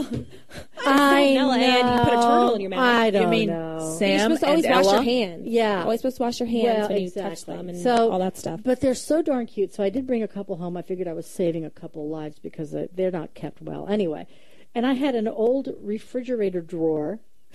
I salmonella and you put a turtle in your mouth. I don't You mean know. Sam You're supposed to always and wash Ella? your hands. Yeah. Always supposed to wash your hands Well, when exactly. you touch them and so, all that stuff. But they're so darn cute. So I did bring a couple home. I figured I was saving a couple lives because they- they're not kept well. Anyway, and I had an old refrigerator drawer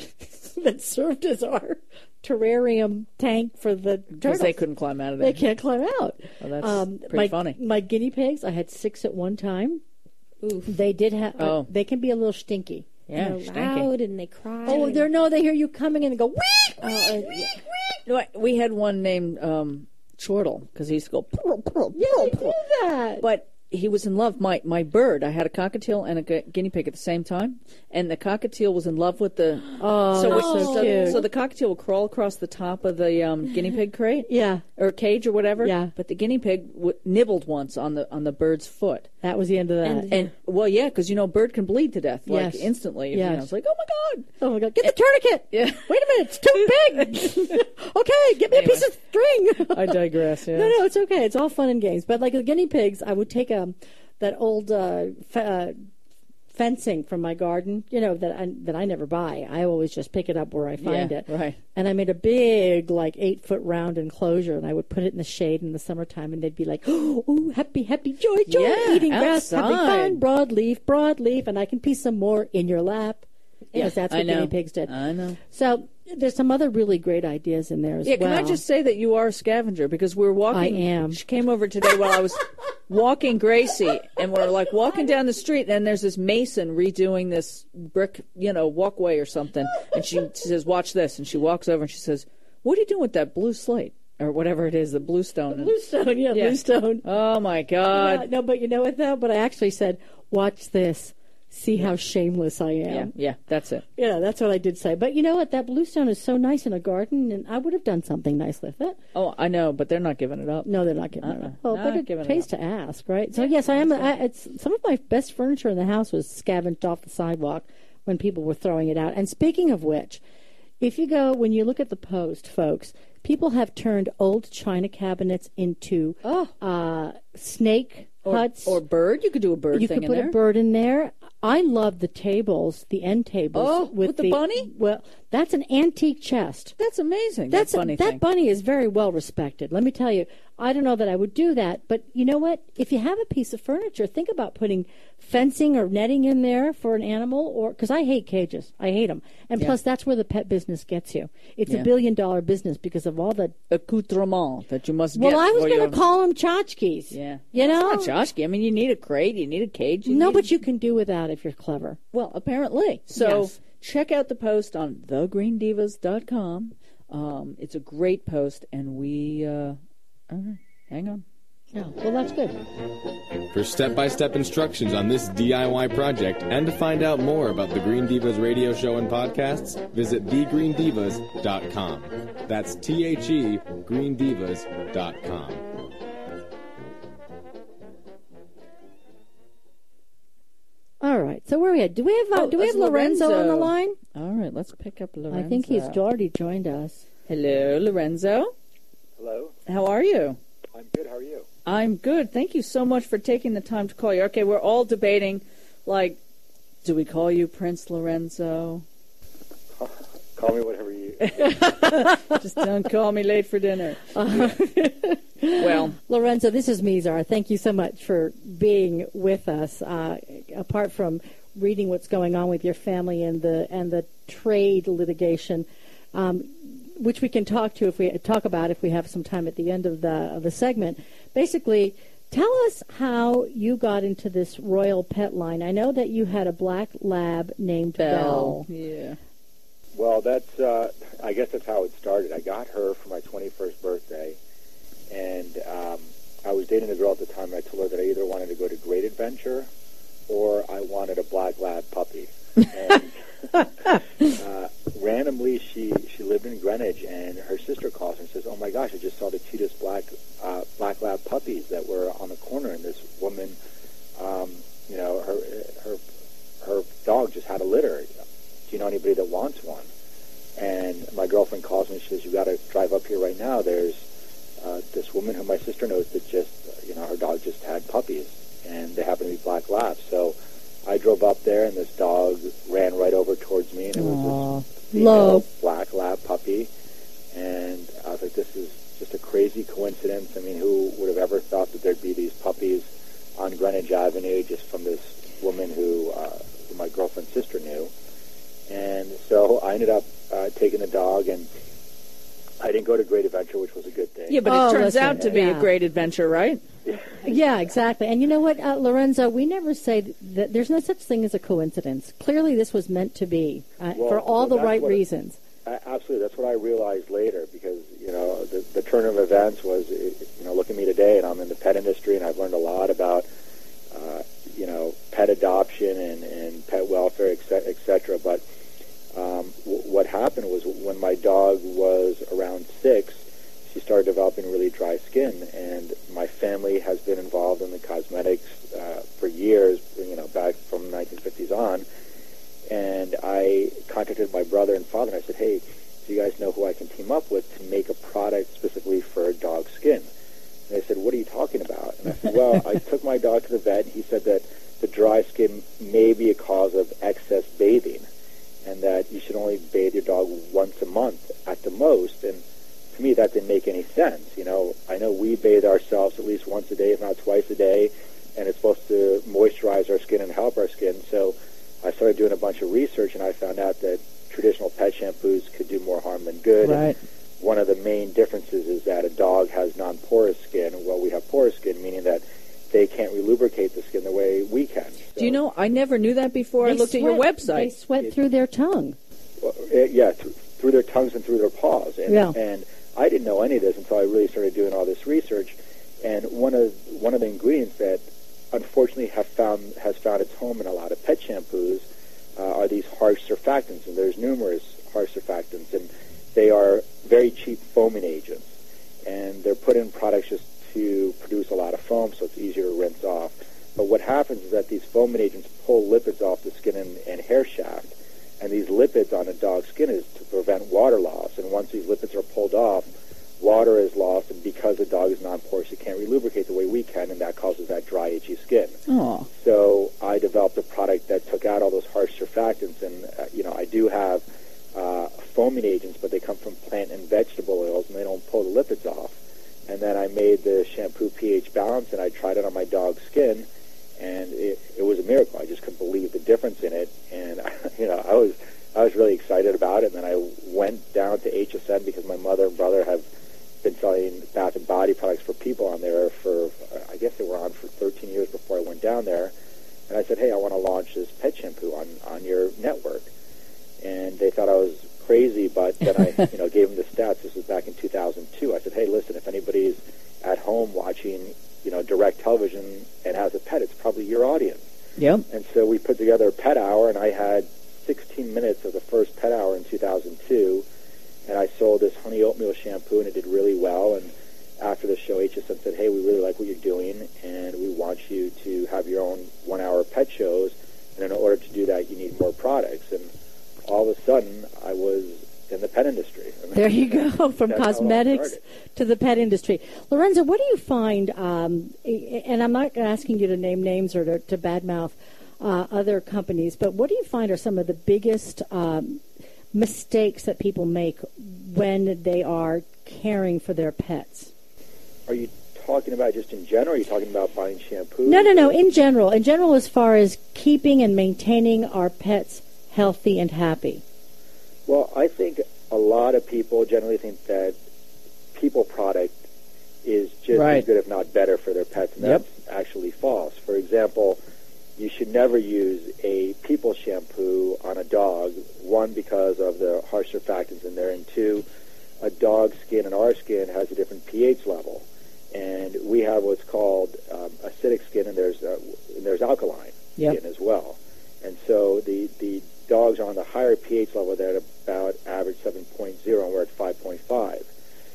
that served as our terrarium tank for the Because turtles. they couldn't climb out of there. They can't climb out. Well, that's pretty my, funny. My guinea pigs, I had six at one time. Oof. They did have. Oh. Uh, they can be a little stinky. Yeah, They're stinky. loud and they cry. Oh, they're no. They hear you coming in and go. Wee! Oh, uh, yeah. No, I- we had one named um, Chortle because he used to go. Purr, purr, Yeah, purr, they purr. do that. But he was in love. My my bird. I had a cockatiel and a gu- guinea pig at the same time, and the cockatiel was in love with the. Oh, so, that's it- so so, cute. so the cockatiel will crawl across the top of the um, guinea pig crate. Yeah, Or cage or whatever. Yeah. But the guinea pig w- nibbled once on the on the bird's foot. that was the end of that. And- And well, yeah, because you know, a bird can bleed to death like Yes. instantly. You Yes. know, it's like, oh my god. oh my God! Get the tourniquet. Yeah. Wait a minute, it's too big. Okay, get me Anyway. a piece of string. I digress. Yeah. No, no, it's okay. It's all fun and games. But like the guinea pigs, I would take um that old uh, fe- uh, fencing from my garden, you know, that I, that I never buy. I always just pick it up where I find Yeah, it. right. And I made a big, like, eight foot round enclosure, and I would put it in the shade in the summertime, and they'd be like, "Oh, happy, happy, joy, joy, Yeah, eating grass, having outside. fun, broadleaf, broadleaf," and I can piece some more in your lap. Yes, that's I what know. guinea pigs did. I know. So there's some other really great ideas in there as Yeah, well. can I just say that you are a scavenger because we're walking. I am. She came over today while I was walking Gracie, and we're like walking down the street, and there's this mason redoing this brick, you know, walkway or something, and she, she says, "Watch this," and she walks over and she says, "What are you doing with that blue slate or whatever it is, the blue stone?" And- Bluestone, yeah, Yeah. Bluestone. Oh my God! Yeah, no, but you know what though? But I actually said, "Watch this. See how shameless I Yeah, am." yeah, that's it. Yeah, that's what I did say. But you know what? That bluestone is so nice in a garden, and I would have done something nice with it. Oh, I know, but they're not giving it up. No, they're not giving it Uh-uh. up. Well, Not but it giving it pays up. to ask, right? So yes, I am. I, it's some of my best furniture in the house was scavenged off the sidewalk when people were throwing it out. And speaking of which, if you go when you look at the post, folks, people have turned old china cabinets into Oh. uh, snake Or, huts or bird. You could do a bird you thing could in put there. a bird in there. I love the tables, the end tables. Oh, with the bunny? Well, that's an antique chest. That's amazing. That's that bunny that thing. bunny is very well respected. Let me tell you, I don't know that I would do that, but you know what? If you have a piece of furniture, think about putting fencing or netting in there for an animal, or because I hate cages, I hate them, and Yeah. plus that's where the pet business gets you. It's Yeah. a billion dollar business because of all the. accoutrement that you must Well, get. I was for going your- to call them tchotchkes. Yeah. you know. It's not tchotchke. I mean, you need a crate, you need a cage. You No, need- but you can do without if you're clever. Well, apparently. So Yes. check out the post on the green divas dot com. Um, it's a great post, and we. Uh, all right, hang on. Yeah, well, that's good. For step-by-step instructions on this D I Y project and to find out more about the Green Divas radio show and podcasts, visit the green divas dot com. That's T H E green divas dot com. All right. So where are we at? Do we have uh, Oh, do we it's have Lorenzo, on the Lorenzo. line? All right, let's pick up Lorenzo. I think he's already joined us. Hello, Lorenzo. Hello. How are you? I'm good. How are you? I'm good. Thank you so much for taking the time to call you. Okay, we're all debating, like, do we call you Prince Lorenzo? Call me whatever you... Just don't call me late for dinner. Uh, well, Lorenzo, this is Mizar. Thank you so much for being with us. Uh, apart from reading what's going on with your family and the and the trade litigation, um, which we can talk to if we talk about if we have some time at the end of the of the segment. Basically, tell us how you got into this royal pet line. I know that you had a black lab named Belle. Belle. Yeah. Well, that's, uh, I guess that's how it started. I got her for my twenty-first birthday, and um, I was dating a girl at the time, and I told her that I either wanted to go to Great Adventure or I wanted a black lab puppy. And uh, randomly, she, she lived in Greenwich, and her sister calls and says, oh my gosh, I just saw the cutest black, uh, black lab puppies that were on the corner, and this woman, um, you know, her, her, her dog just had a litter. Do you know anybody that wants one? And my girlfriend calls me and she says, you got to drive up here right now. There's uh, this woman who my sister knows that just, uh, you know, her dog just had puppies, and they happen to be black labs. So I drove up there, and this dog ran right over towards me, and it was Aww. this female Love. black lab puppy. And I was like, this is just a crazy coincidence. I mean, who would have ever thought that there'd be these puppies on Greenwich Avenue just from this woman who, uh, who my girlfriend's sister knew? And so I ended up uh, taking the dog, and I didn't go to Great Adventure, which was a good thing. Yeah, but Oh, it turns listen, out to be yeah. a great adventure, right? Yeah, exactly. And you know what, uh, Lorenzo, we never say that there's no such thing as a coincidence. Clearly this was meant to be uh, Well, for all well, the that's right what- reasons. Uh, absolutely, that's what I realized later, because you know the, the turn of events was, you know, look at me today, and I'm in the pet industry, and I've learned a lot about, uh, you know, pet adoption and, and pet welfare, et cetera, et cetera. But um, w- what happened was when my dog was around six, she started developing really dry skin, and my family has been involved in the cosmetics uh, for years, you know, back from the nineteen fifties on. And I contacted my brother and father, and I said, hey, do you guys know who I can team up with to make a product specifically for dog skin? And they said, what are you talking about? And I said, well, I took my dog to the vet, and he said that the dry skin may be a cause of excess bathing, and that you should only bathe your dog once a month at the most. And to me, that didn't make any sense. You know, I know we bathe ourselves at least once a day, if not twice a day, and it's supposed to moisturize our skin and help our skin. So I started doing a bunch of research, and I found out that traditional pet shampoos could do more harm than good. Right. And one of the main differences is that a dog has non-porous skin, while we have porous skin, meaning that they can't relubricate the skin the way we can. So, Do you know, I never knew that before I They looked at your sweat- website. They sweat through their tongue. well, uh, yeah, th- through their tongues and through their paws. And, Yeah. and I didn't know any of this until I really started doing all this research. And one of one of the ingredients that unfortunately have found has found its home in a lot of pet shampoos uh, are these harsh surfactants, and there's numerous harsh surfactants, and they are very cheap foaming agents, and they're put in products just to produce a lot of foam, so it's easier to rinse off. But what happens is that these foaming agents pull lipids off the skin and, and hair shaft, and these lipids on a dog's skin is to prevent water loss, and once these lipids are pulled off, water is lost, and because the dog is non-porous, it can't relubricate the way we can, and that causes that dry, itchy skin. Oh. So I developed a product that took out all those harsh surfactants, and uh, you know, I do have uh, foaming agents, but they come from plant and vegetable oils, and they don't pull the lipids off. And then I made the shampoo pH balance, and I tried it on my dog's skin, and it, it was a miracle. I just couldn't believe the difference in it, and you know, I was I was really excited about it. And then I went down to H S N because my mother and brother have been selling bath and body products for people on there for, I guess they were on for thirteen years before I went down there. And I said, hey, I want to launch this pet shampoo on, on your network. And they thought I was crazy, but then I, you know, gave them the stats. This was back in two thousand two. I said, hey, listen, if anybody's at home watching, you know, direct television and has a pet, it's probably your audience. Yep. And so we put together a pet hour, and I had sixteen minutes of the first pet hour in two thousand two. And I sold this honey oatmeal shampoo, and it did really well. And after the show, H S N said, hey, we really like what you're doing, and we want you to have your own one-hour pet shows. And in order to do that, you need more products. And all of a sudden, I was in the pet industry. There There you go, from That's how it all cosmetics started. to the pet industry. Lorenzo, what do you find, um, and I'm not asking you to name names or to, to badmouth uh, other companies, but what do you find are some of the biggest um, mistakes that people make when they are caring for their pets? Are you talking about just in general? Or are you talking about buying shampoo? No, no, no, in general. In general, as far as keeping and maintaining our pets healthy and happy. Well, I think a lot of people generally think that people product is just Right. as good, if not better, for their pets, and Yep. that's actually false. For example, you should never use a people shampoo on a dog, one, because of the harsh surfactants in there, and two, a dog's skin and our skin has a different pH level. And we have what's called um, acidic skin, and there's uh, and there's alkaline Yep. skin as well. And so the, the dogs are on the higher pH level. They're at about average seven point oh, and we're at five point five.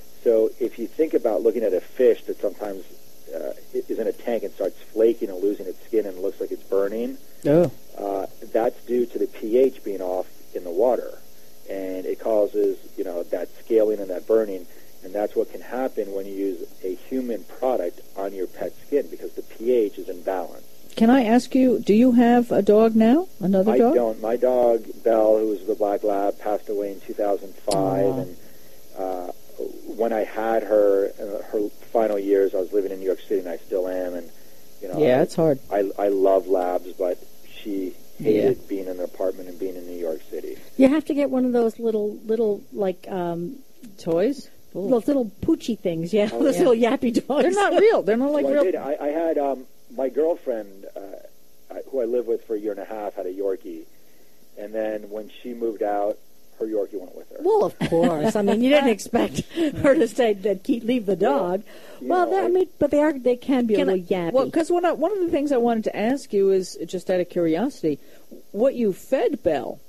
So if you think about looking at a fish that sometimes uh, is in a tank and starts flaking and losing its skin and looks like it's burning, Oh. uh, that's due to the pH being off in the water. And it causes, you know, that scaling and that burning. And that's what can happen when you use a human product on your pet skin, because the pH is imbalanced. Can I ask you, do you have a dog now? Another I dog? don't. My dog, Belle, who was the black lab, passed away in two thousand five. Aw. And uh, when I had her, uh, her final years, I was living in New York City, and I still am. And you know, Yeah, I, it's hard. I, I love labs, but she hated Yeah. being in an apartment and being in New York City. You have to get one of those little, little, like, um, Toys? Ooh. those little poochy things, yeah, Oh, those yeah. little yappy dogs. They're not real. They're not like Well, I real. did. I, I had um, my girlfriend, uh, I- who I lived with for a year and a half, had a Yorkie, and then when she moved out, her Yorkie went with her. Well, of course. I mean, you didn't expect her to say that keep leave the dog. You Well, know, they- I I- mean, but they are they can be Can a I- little yappy. Well, because one, of- one of the things I wanted to ask you is, just out of curiosity, what you fed Belle.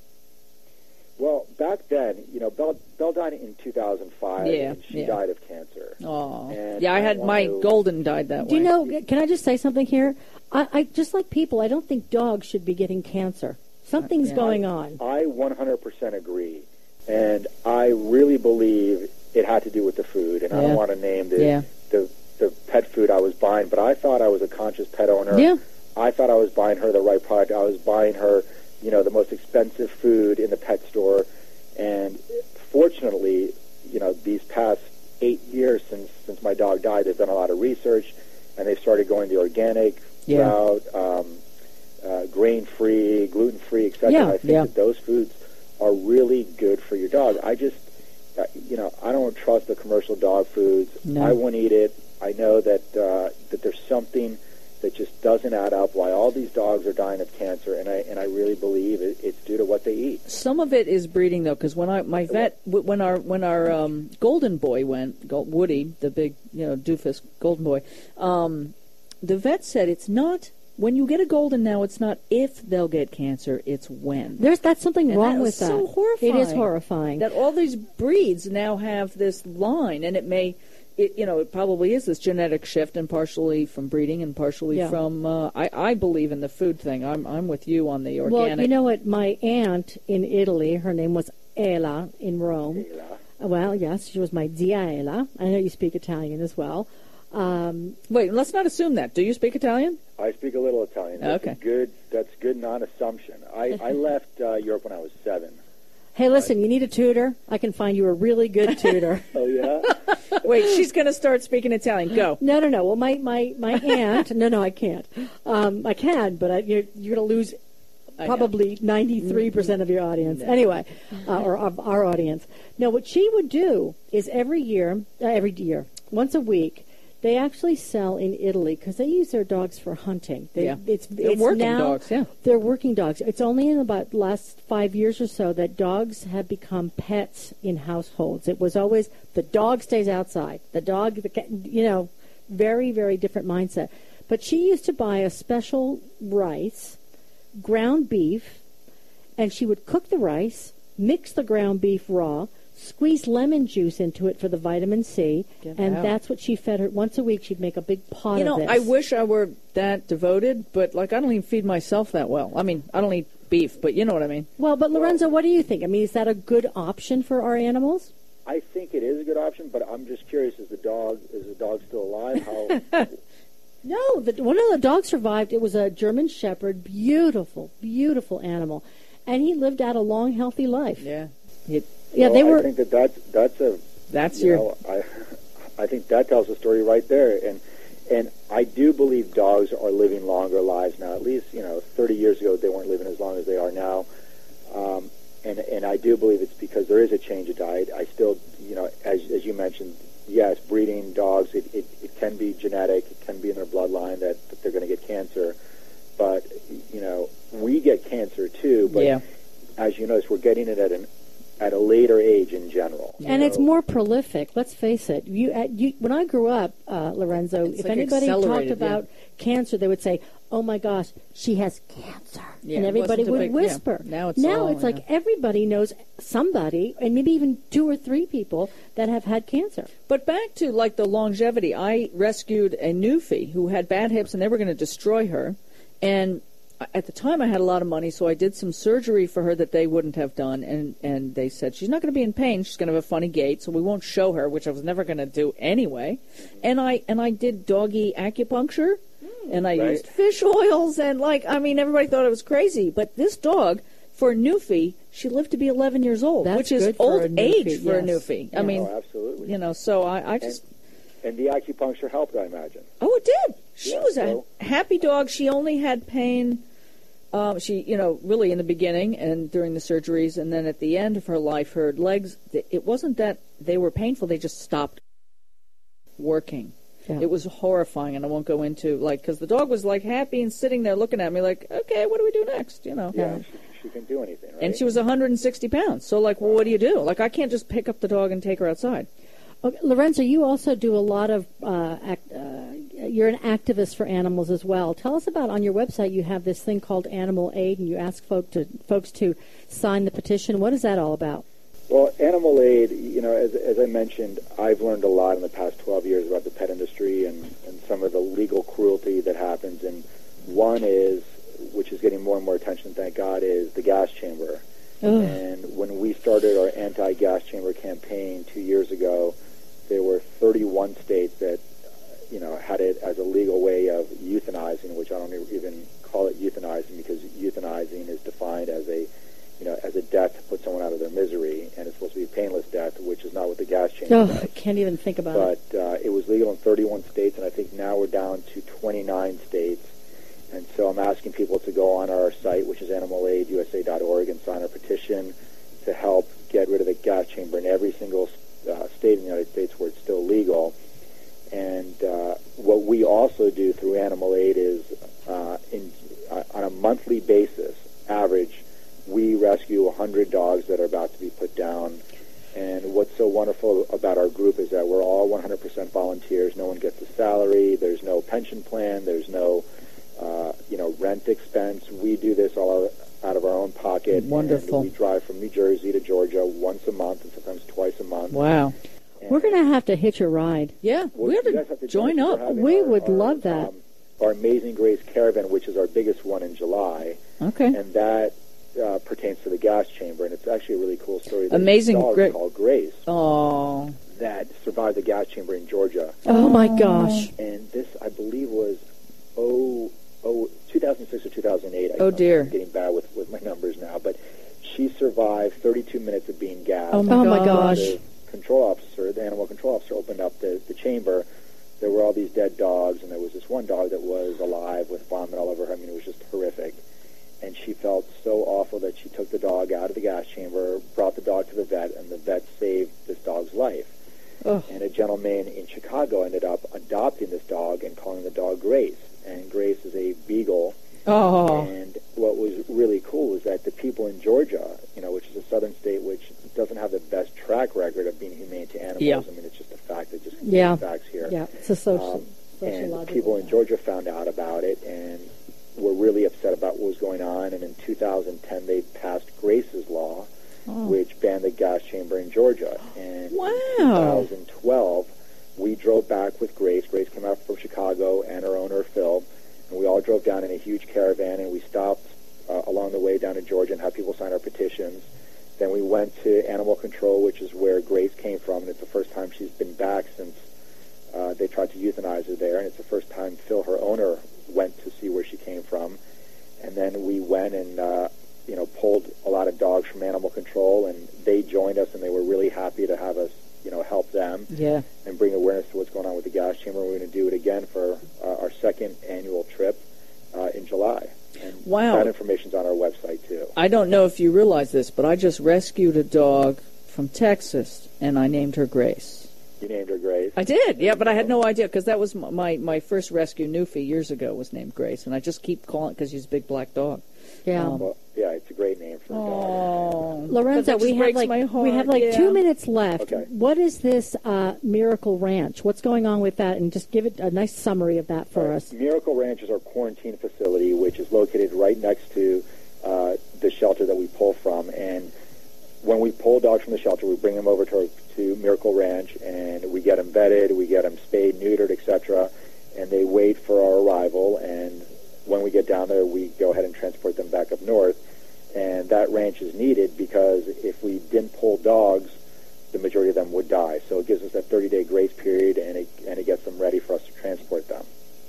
Well, back then, you know, Belle, Belle died in two thousand five, Yeah, and she yeah. died of cancer. Oh, And yeah, I had want my to- golden died that Do way. you know? Can I just say something here? I, I just like people. I don't think dogs should be getting cancer. Something's Yeah. going on. I one hundred percent agree, and I really believe it had to do with the food, and I Yeah. don't want to name the, Yeah. the the pet food I was buying, but I thought I was a conscious pet owner. Yeah. I thought I was buying her the right product. I was buying her, you know, the most expensive food in the pet store, and fortunately, you know, these past eight years since since my dog died, they've done a lot of research, and they've started going the organic Yeah. route, um, uh, grain-free, gluten-free, et cetera. Yeah, And I think yeah. that those foods are really good for your dog. I just, uh, you know, I don't trust the commercial dog foods. No. I won't eat it. I know that uh, that there's something that just doesn't add up. Why all these dogs are dying of cancer, and I and I really believe it, it's due to what they eat. Some of it is breeding, though, because when I my vet w- when our when our um, golden boy went, Go- Woody, the big you know doofus golden boy, um, the vet said it's not when you get a golden now. It's not if they'll get cancer; it's when. There's that's something And wrong that with is that. so horrifying. It is horrifying. That all these breeds now have this line, and it may, it you know, it probably is this genetic shift, and partially from breeding, and partially Yeah. from. Uh, I I believe in the food thing. I'm I'm with you on the organic. Well, you know what? My aunt in Italy, her name was Ela in Rome. Ela. Well, yes, she was my zia Ela. I know you speak Italian as well. Um, Wait, let's not assume that. Do you speak Italian? I speak a little Italian. That's Okay. a good. That's good non-assumption. I, I left uh, Europe when I was seven. hey, listen, you need a tutor? I can find you a really good tutor. Oh yeah. Wait, she's going to start speaking Italian. Go. No, no, no. Well, my, my, my aunt, no, no, I can't. Um, I can, but I, you're, you're going to lose I know. probably ninety-three percent of your audience. Anyway, uh, or of our audience. Now, what she would do is every year, uh, every year, once a week, they actually sell in Italy because they use their dogs for hunting. They, Yeah. it's, They're it's working now, dogs, yeah. They're working dogs. It's only in about the last five years or so that dogs have become pets in households. It was always the dog stays outside. The dog, the cat, you know, very, very different mindset. But she used to buy a special rice, ground beef, and she would cook the rice, mix the ground beef raw, squeeze lemon juice into it for the vitamin C, Get and out. that's what she fed her. Once a week, she'd make a big pot You know, of this. I wish I were that devoted, but like I don't even feed myself that well. I mean, I don't eat beef, but you know what I mean. Well, but Lorenzo, what do you think? I mean, is that a good option for our animals? I think it is a good option, but I'm just curious: is the dog is the dog still alive? How? No, the, one of the dogs survived. It was a German Shepherd, beautiful, beautiful animal, and he lived out a long, healthy life. Yeah, it, yeah, well, they were. I think that that's that's a that's you your. Know, I I think that tells the story right there, and and I do believe dogs are living longer lives now. At least you know, thirty years ago they weren't living as long as they are now, um, and and I do believe it's because there is a change of diet. I still, you know, as as you mentioned. Yes, breeding dogs, it, it, it can be genetic, it can be in their bloodline that, that they're going to get cancer. But, you know, we get cancer too, but yeah. as you notice, we're getting it at an at a later age in general. And so. It's more prolific, let's face it. You, uh, you When I grew up, uh, Lorenzo, it's if like anybody talked yeah. about cancer, they would say, oh my gosh, she has cancer. Yeah, and everybody would big, whisper. Yeah. Now it's, now all, it's like yeah. everybody knows somebody, and maybe even two or three people that have had cancer. But back to like the longevity, I rescued a Newfie who had bad hips and they were going to destroy her. And at the time I had a lot of money, so I did some surgery for her that they wouldn't have done. And, and they said, she's not going to be in pain. She's going to have a funny gait, so we won't show her, which I was never going to do anyway. And I and I did doggy acupuncture. And I right. used fish oils, and like, I mean, everybody thought it was crazy. But this dog, for a Newfie, she lived to be eleven years old, That's which is good for old a Newfie, age for yes. a Newfie. Yeah. I mean, Oh, absolutely. you know, so I, I just... And, and the acupuncture helped, I imagine. Oh, it did. She Yeah, was so- a happy dog. She only had pain, um, she, you know, really in the beginning and during the surgeries, and then at the end of her life, her legs, it wasn't that they were painful, they just stopped working. Yeah. It was horrifying, and I won't go into, like, because the dog was, like, happy and sitting there looking at me like, okay, what do we do next, you know? Yeah, she, she can do anything, right? And she was one hundred sixty pounds, so, like, well, what do you do? Like, I can't just pick up the dog and take her outside. Okay, Lorenzo, you also do a lot of, uh, act, uh, you're an activist for animals as well. Tell us about, on your website, you have this thing called Animal Aid, and you ask folk to, folks to sign the petition. What is that all about? Well, Animal Aid, you know, as, as I mentioned, I've learned a lot in the past twelve years about the pet industry and, and some of the legal cruelty that happens. And one is, which is getting more and more attention, thank God, is the gas chamber. Ugh. And when we started our anti-gas chamber campaign two years ago, there were thirty-one states that, you know, had it as a legal way of euthanizing, which I don't even call it euthanizing because euthanizing is defined as a you know, as a death to put someone out of their misery, and it's supposed to be a painless death, which is not what the gas chamber Oh, does. I can't even think about but, it. But uh, it was legal in thirty-one states, and I think now we're down to twenty-nine states. And so I'm asking people to go on our site, which is animal aid u s a dot org, and sign our petition to help get rid of the gas chamber in every single uh, state in the United States where it's still legal. And uh, what we also do through Animal Aid is, uh, in, uh, on a monthly basis, average, we rescue one hundred dogs that are about to be put down. And what's so wonderful about our group is that we're all one hundred percent volunteers. No one gets a salary. There's no pension plan. There's no, uh, you know, rent expense. We do this all out of our own pocket. Wonderful. And we drive from New Jersey to Georgia once a month and sometimes twice a month. Wow. We're going to have to hitch a ride. Yeah, Well, we have you to, guys have to join us. up. We're having We our- would our, love that. Um, our Amazing Grace Caravan, which is our biggest one in July. Okay. And that uh, pertains to the gas chamber, and it's actually a really cool story. There's Amazing a dog Gra- called Grace Oh. that survived the gas chamber in Georgia. Oh, my gosh. And this, I believe, was oh, oh, two thousand six or two thousand eight. I, Oh, dear. I'm getting bad with, with my numbers now. But she survived thirty-two minutes of being gassed. Oh, my Oh, my gosh. gosh. The control officer, the animal control officer, opened up the, the chamber. There were all these dead dogs, and there was this one dog that was alive with vomit all over her. I mean, it was just horrific. And she felt so awful that she took the dog out of the gas chamber, brought the dog to the vet, and the vet saved this dog's life. Oh. And a gentleman in Chicago ended up adopting this dog and calling the dog Grace. And Grace is a beagle. Oh. And what was really cool was that the people in Georgia, you know, which is a southern state which doesn't have the best track record of being humane to animals. Yeah. I mean, it's just a fact that just Yeah. facts here. Yeah, it's a social, Um, and sociological. people in Georgia found out about it and were really upset about what was going on. And in two thousand ten, they passed Grace's Law, Oh. which banned the gas chamber in Georgia. And Wow. in two thousand twelve, we drove back with Grace. Grace came out from Chicago and her owner, Phil, and we all drove down in a huge caravan, and we stopped uh, along the way down in Georgia and had people sign our petitions. Then we went to Animal Control, which is where Grace came from, and it's the first time she's been back since uh, they tried to euthanize her there, and it's the first time Phil, her owner, went to see where she came from. And then we went and, uh, you know, pulled a lot of dogs from Animal Control, and they joined us, and they were really happy to have us, you know, help them Yeah. and bring awareness to what's going on with the gas chamber. We're going to do it again for uh, our second annual trip uh, in July. And Wow. that information's on our website, too. I don't know if you realize this, but I just rescued a dog from Texas, and I named her Grace. You named her Grace. I did, yeah, but I had no idea, because that was m- my, my first rescue, Newfie, years ago, was named Grace, and I just keep calling it because she's a big black dog. Yeah. Um, Well, yeah, it's a great name for a dog. Oh, Lorenzo, we have like my heart. we have like yeah. two minutes left. Okay. What is this uh, Miracle Ranch? What's going on with that? And just give it a nice summary of that for us. Miracle Ranch is our quarantine facility, which is located right next to uh, the shelter that we pull from. And when we pull dogs from the shelter, we bring them over to, to Miracle Ranch, and we get them vetted, we get them spayed, neutered, et cetera, and they wait for our arrival. And when we get down there, we go ahead and transport them back up north. And that ranch is needed because if we didn't pull dogs, the majority of them would die. So it gives us that thirty-day grace period, and it, and it gets them ready for us to transport them.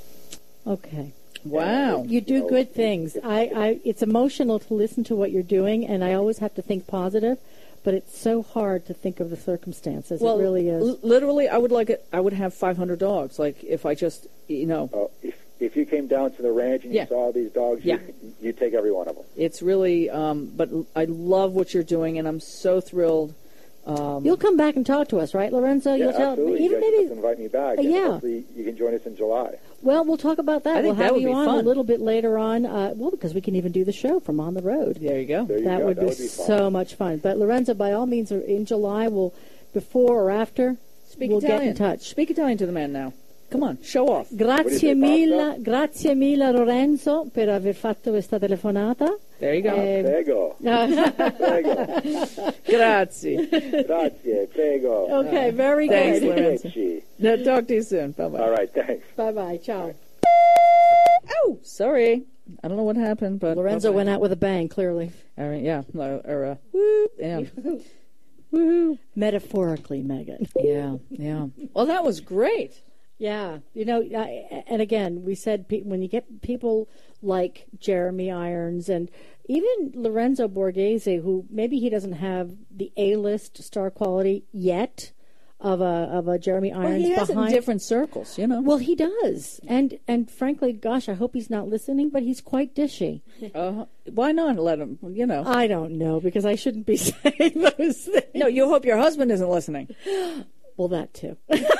Okay. Wow. You do good things. I, I, it's emotional to listen to what you're doing, and I always have to think positive, but it's so hard to think of the circumstances. Well, it really is. l- literally, I would like it. I would have five hundred dogs. Like if I just, you know, Uh, if if you came down to the ranch and Yeah. you saw these dogs, Yeah. you, you'd take every one of them. it's really. Um, but l- I love what you're doing, and I'm so thrilled. Um, You'll come back and talk to us, right, Lorenzo? Yeah, You'll tell absolutely. even you guys maybe. have to invite me back. Uh, and yeah. Hopefully you can join us in July. Well, we'll talk about that. I think we'll have that would you be on fun. a little bit later on. Uh, well, because we can even do the show from on the road. there you go. There you That go. would that be, would be fun. so much fun. But Lorenzo, by all means, in July, we'll before or after, Speak we'll Italian. get in touch. Speak Italian to the man now. Come on, show off. Grazie say, mille, grazie mille Lorenzo per aver fatto questa telefonata. There you go. Eh, Prego. Prego. Grazie. Grazie. Prego. Okay, very Thanks, good. Lorenzo. Arrivederci. No, talk to you soon. Bye bye. All right, thanks. Bye bye. Ciao. Oh, sorry. I don't know what happened, but Lorenzo okay. went out with a bang, clearly. All right, yeah, or, or uh, whoop, yeah, woohoo. Metaphorically, Megan. Yeah, yeah. Well, that was great. Yeah, you know, I, and again, we said pe- when you get people like Jeremy Irons and even Lorenzo Borghese, who maybe he doesn't have the A-list star quality yet of a of a Jeremy Well, Irons he has behind. in different circles, you know. Well, he does, and and frankly, gosh, I hope he's not listening, but he's quite dishy. Uh, why not let him? You know. I don't know because I shouldn't be saying those things. No, you hope your husband isn't listening. Well, that too.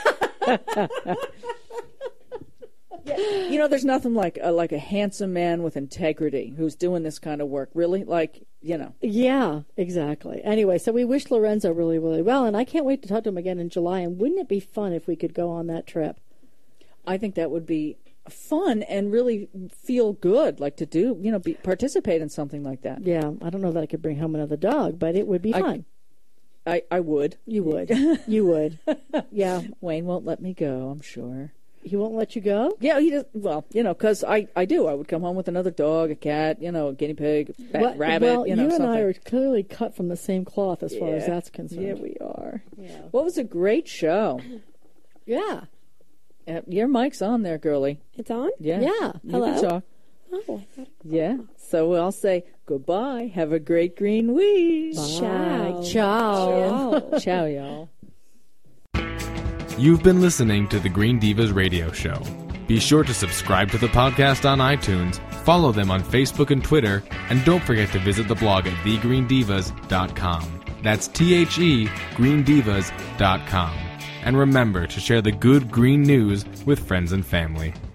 You know, there's nothing like a, like a handsome man with integrity who's doing this kind of work. Really, like you know. Yeah, exactly. Anyway, so we wish Lorenzo really, really well, and I can't wait to talk to him again in July. And wouldn't it be fun if we could go on that trip? I think that would be fun and really feel good, like to do, you know, be, participate in something like that. Yeah, I don't know that I could bring home another dog, but it would be I- fun. I, I would. You would. You would. Yeah. Wayne won't let me go, I'm sure. He won't let you go? Yeah, he does. Well, you know, because I, I do. I would come home with another dog, a cat, you know, a guinea pig, a bat, Well- rabbit, well, you know, and something. I are clearly cut from the same cloth as far as Yeah. that's concerned. Yeah, we are. Yeah. What was a great show. Yeah. Uh, your mic's on there, girlie. It's on? Yeah. Yeah. You Hello? can talk. Oh, I thought. Yeah. So I'll say goodbye. Have a great green week. Ciao. Ciao. Ciao, y'all. You've been listening to the Green Divas Radio Show. Be sure to subscribe to the podcast on iTunes, follow them on Facebook and Twitter, and don't forget to visit the blog at the green divas dot com. That's T H E green divas dot com. And remember to share the good green news with friends and family.